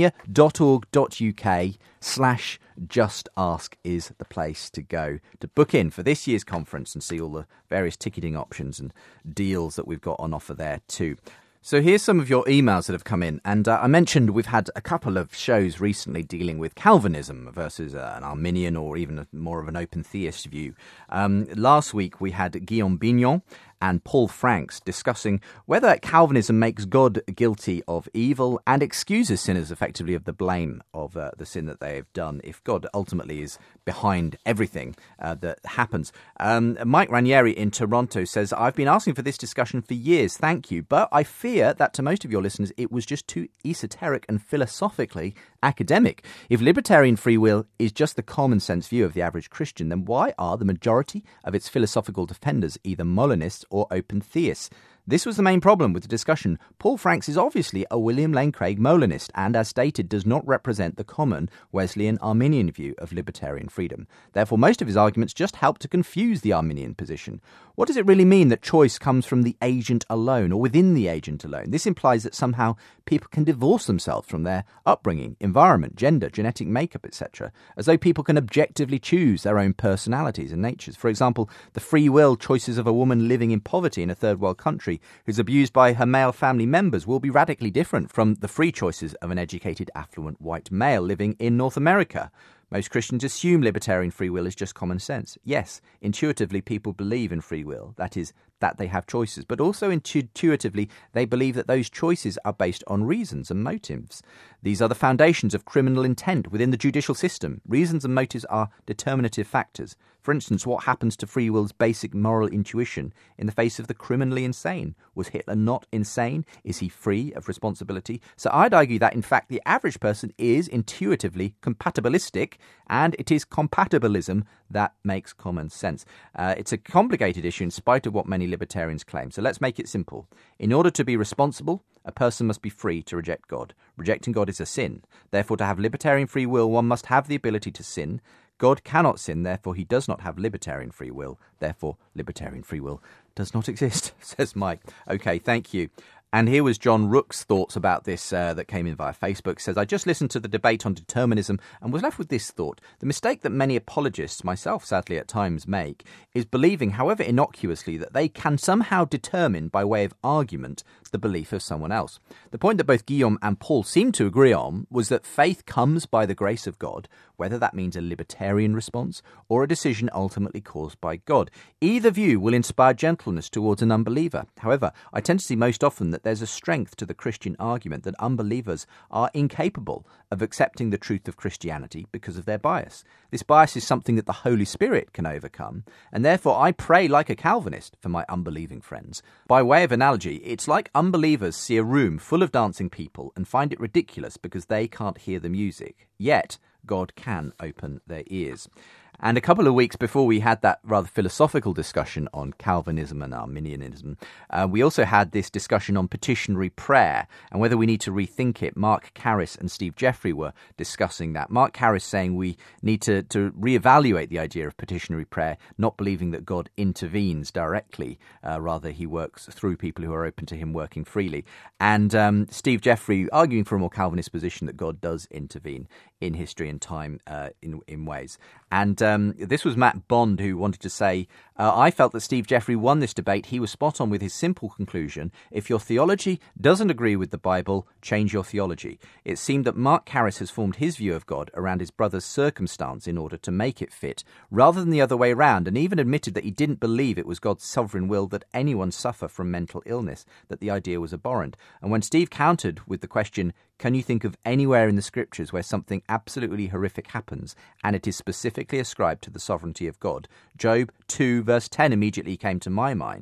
premier.org.uk slash just ask is the place to go to book in for this year's conference and see all the various ticketing options and deals that we've got on offer there too. So here's some of your emails that have come in. And uh, I mentioned we've had a couple of shows recently dealing with Calvinism versus uh, an Arminian or even a, more of an open theist view. Um, last week we had Guillaume Bignon and Paul Franks discussing whether Calvinism makes God guilty of evil and excuses sinners effectively of the blame of uh, the sin that they have done, if God ultimately is behind everything uh, that happens. Um, Mike Ranieri in Toronto says, I've been asking for this discussion for years, thank you, but I fear that to most of your listeners it was just too esoteric and philosophically academic. If libertarian free will is just the common sense view of the average Christian, then why are the majority of its philosophical defenders either Molinists or open theists? This was the main problem with the discussion. Paul Franks is obviously a William Lane Craig Molinist and, as stated, does not represent the common Wesleyan Arminian view of libertarian freedom. Therefore, most of his arguments just help to confuse the Arminian position. What does it really mean that choice comes from the agent alone or within the agent alone? This implies that somehow people can divorce themselves from their upbringing, environment, gender, genetic makeup, et cetera, as though people can objectively choose their own personalities and natures. For example, the free will choices of a woman living in poverty in a third world country who's abused by her male family members will be radically different from the free choices of an educated, affluent white male living in North America. Most Christians assume libertarian free will is just common sense. Yes, intuitively people believe in free will, that is, that they have choices, but also intuitively they believe that those choices are based on reasons and motives. These are the foundations of criminal intent within the judicial system. Reasons and motives are determinative factors. For instance, what happens to free will's basic moral intuition in the face of the criminally insane? Was Hitler not insane? Is he free of responsibility? So I'd argue that, in fact, the average person is intuitively compatibilistic, and it is compatibilism that makes common sense. Uh, it's a complicated issue in spite of what many libertarians claim. So let's make it simple. In order to be responsible, a person must be free to reject God. Rejecting God is a sin. Therefore, to have libertarian free will, one must have the ability to sin. God cannot sin, therefore he does not have libertarian free will. Therefore, libertarian free will does not exist, says Mike. Okay, thank you. And here was John Rook's thoughts about this uh, that came in via Facebook. Says, I just listened to the debate on determinism and was left with this thought. The mistake that many apologists, myself sadly at times, make is believing, however innocuously, that they can somehow determine by way of argument the belief of someone else. The point that both Guillaume and Paul seemed to agree on was that faith comes by the grace of God, whether that means a libertarian response or a decision ultimately caused by God. Either view will inspire gentleness towards an unbeliever. However, I tend to see most often that there's a strength to the Christian argument that unbelievers are incapable of accepting the truth of Christianity because of their bias. This bias is something that the Holy Spirit can overcome, and therefore I pray like a Calvinist for my unbelieving friends. By way of analogy, it's like unbelievers see a room full of dancing people and find it ridiculous because they can't hear the music. Yet, God can open their ears. And a couple of weeks before we had that rather philosophical discussion on Calvinism and Arminianism, uh, we also had this discussion on petitionary prayer and whether we need to rethink it. Mark Karras and Steve Jeffrey were discussing that. Mark Karras saying we need to, to reevaluate the idea of petitionary prayer, not believing that God intervenes directly, uh, rather he works through people who are open to him working freely. And um, Steve Jeffrey arguing for a more Calvinist position that God does intervene in history and time uh, in, in ways. And um, this was Matt Bond who wanted to say, uh, I felt that Steve Jeffrey won this debate. He was spot on with his simple conclusion. If your theology doesn't agree with the Bible, change your theology. It seemed that Mark Karras has formed his view of God around his brother's circumstance in order to make it fit, rather than the other way around, and even admitted that he didn't believe it was God's sovereign will that anyone suffer from mental illness, that the idea was abhorrent. And when Steve countered with the question, can you think of anywhere in the scriptures where something absolutely horrific happens and it is specifically ascribed to the sovereignty of God? Job two verse ten immediately came to my mind.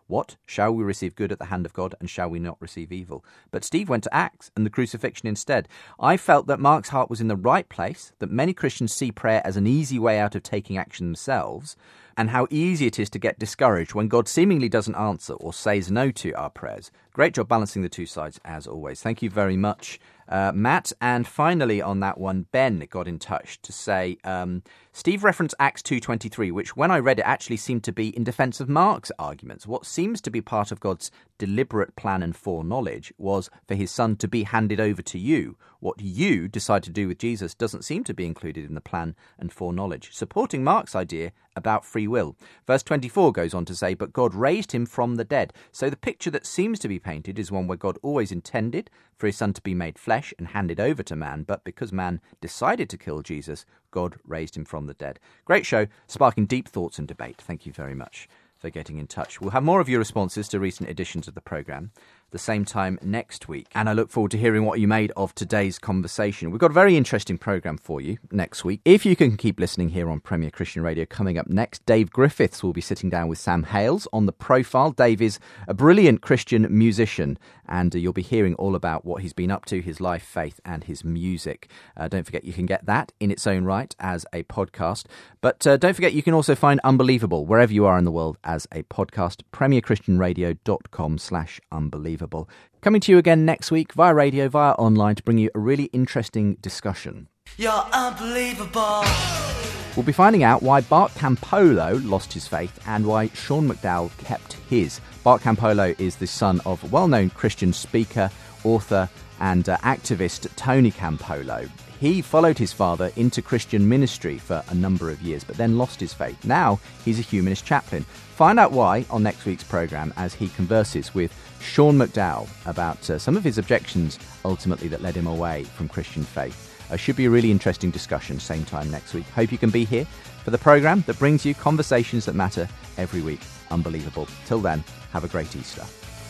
What? Shall we receive good at the hand of God, and shall we not receive evil? But Steve went to Acts and the crucifixion instead. I felt that Mark's heart was in the right place, that many Christians see prayer as an easy way out of taking action themselves, and how easy it is to get discouraged when God seemingly doesn't answer or says no to our prayers. Great job balancing the two sides, as always. Thank you very much, uh, Matt. And finally on that one, Ben got in touch to say, um, Steve referenced Acts two twenty-three, which when I read it actually seemed to be in defence of Mark's arguments. What seems to be part of God's deliberate plan and foreknowledge was for his son to be handed over to you. What you decide to do with Jesus doesn't seem to be included in the plan and foreknowledge, supporting Mark's idea about free will. Verse twenty-four goes on to say, but God raised him from the dead. So the picture that seems to be painted is one where God always intended for his son to be made flesh and handed over to man, but because man decided to kill Jesus, God raised him from the dead. Great show, sparking deep thoughts and debate. Thank you very much for getting in touch. We'll have more of your responses to recent editions of the programme the same time next week. And I look forward to hearing what you made of today's conversation. We've got a very interesting programme for you next week. If you can keep listening here on Premier Christian Radio, coming up next, Dave Griffiths will be sitting down with Sam Hales on The Profile. Dave is a brilliant Christian musician, and uh, you'll be hearing all about what he's been up to, his life, faith, and his music. Uh, don't forget you can get that in its own right as a podcast. But uh, don't forget you can also find Unbelievable wherever you are in the world as a podcast, premierchristianradio.com slash unbelievable. Coming to you again next week via radio, via online, to bring you a really interesting discussion. You're unbelievable. We'll be finding out why Bart Campolo lost his faith and why Sean McDowell kept his. Bart Campolo is the son of well-known Christian speaker, author and uh, activist Tony Campolo. He followed his father into Christian ministry for a number of years, but then lost his faith. Now he's a humanist chaplain. Find out why on next week's programme as he converses with Sean McDowell about uh, some of his objections, ultimately, that led him away from Christian faith. Uh, should be a really interesting discussion, same time next week. Hope you can be here for the programme that brings you conversations that matter every week. Unbelievable. Till then, have a great Easter.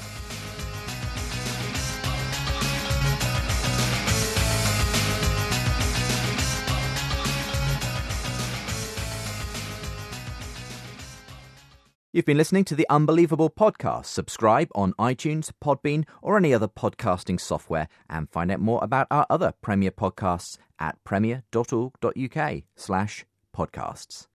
You've been listening to the Unbelievable podcast. Subscribe on iTunes, Podbean, or any other podcasting software, and find out more about our other Premier podcasts at premier.org.uk slash podcasts.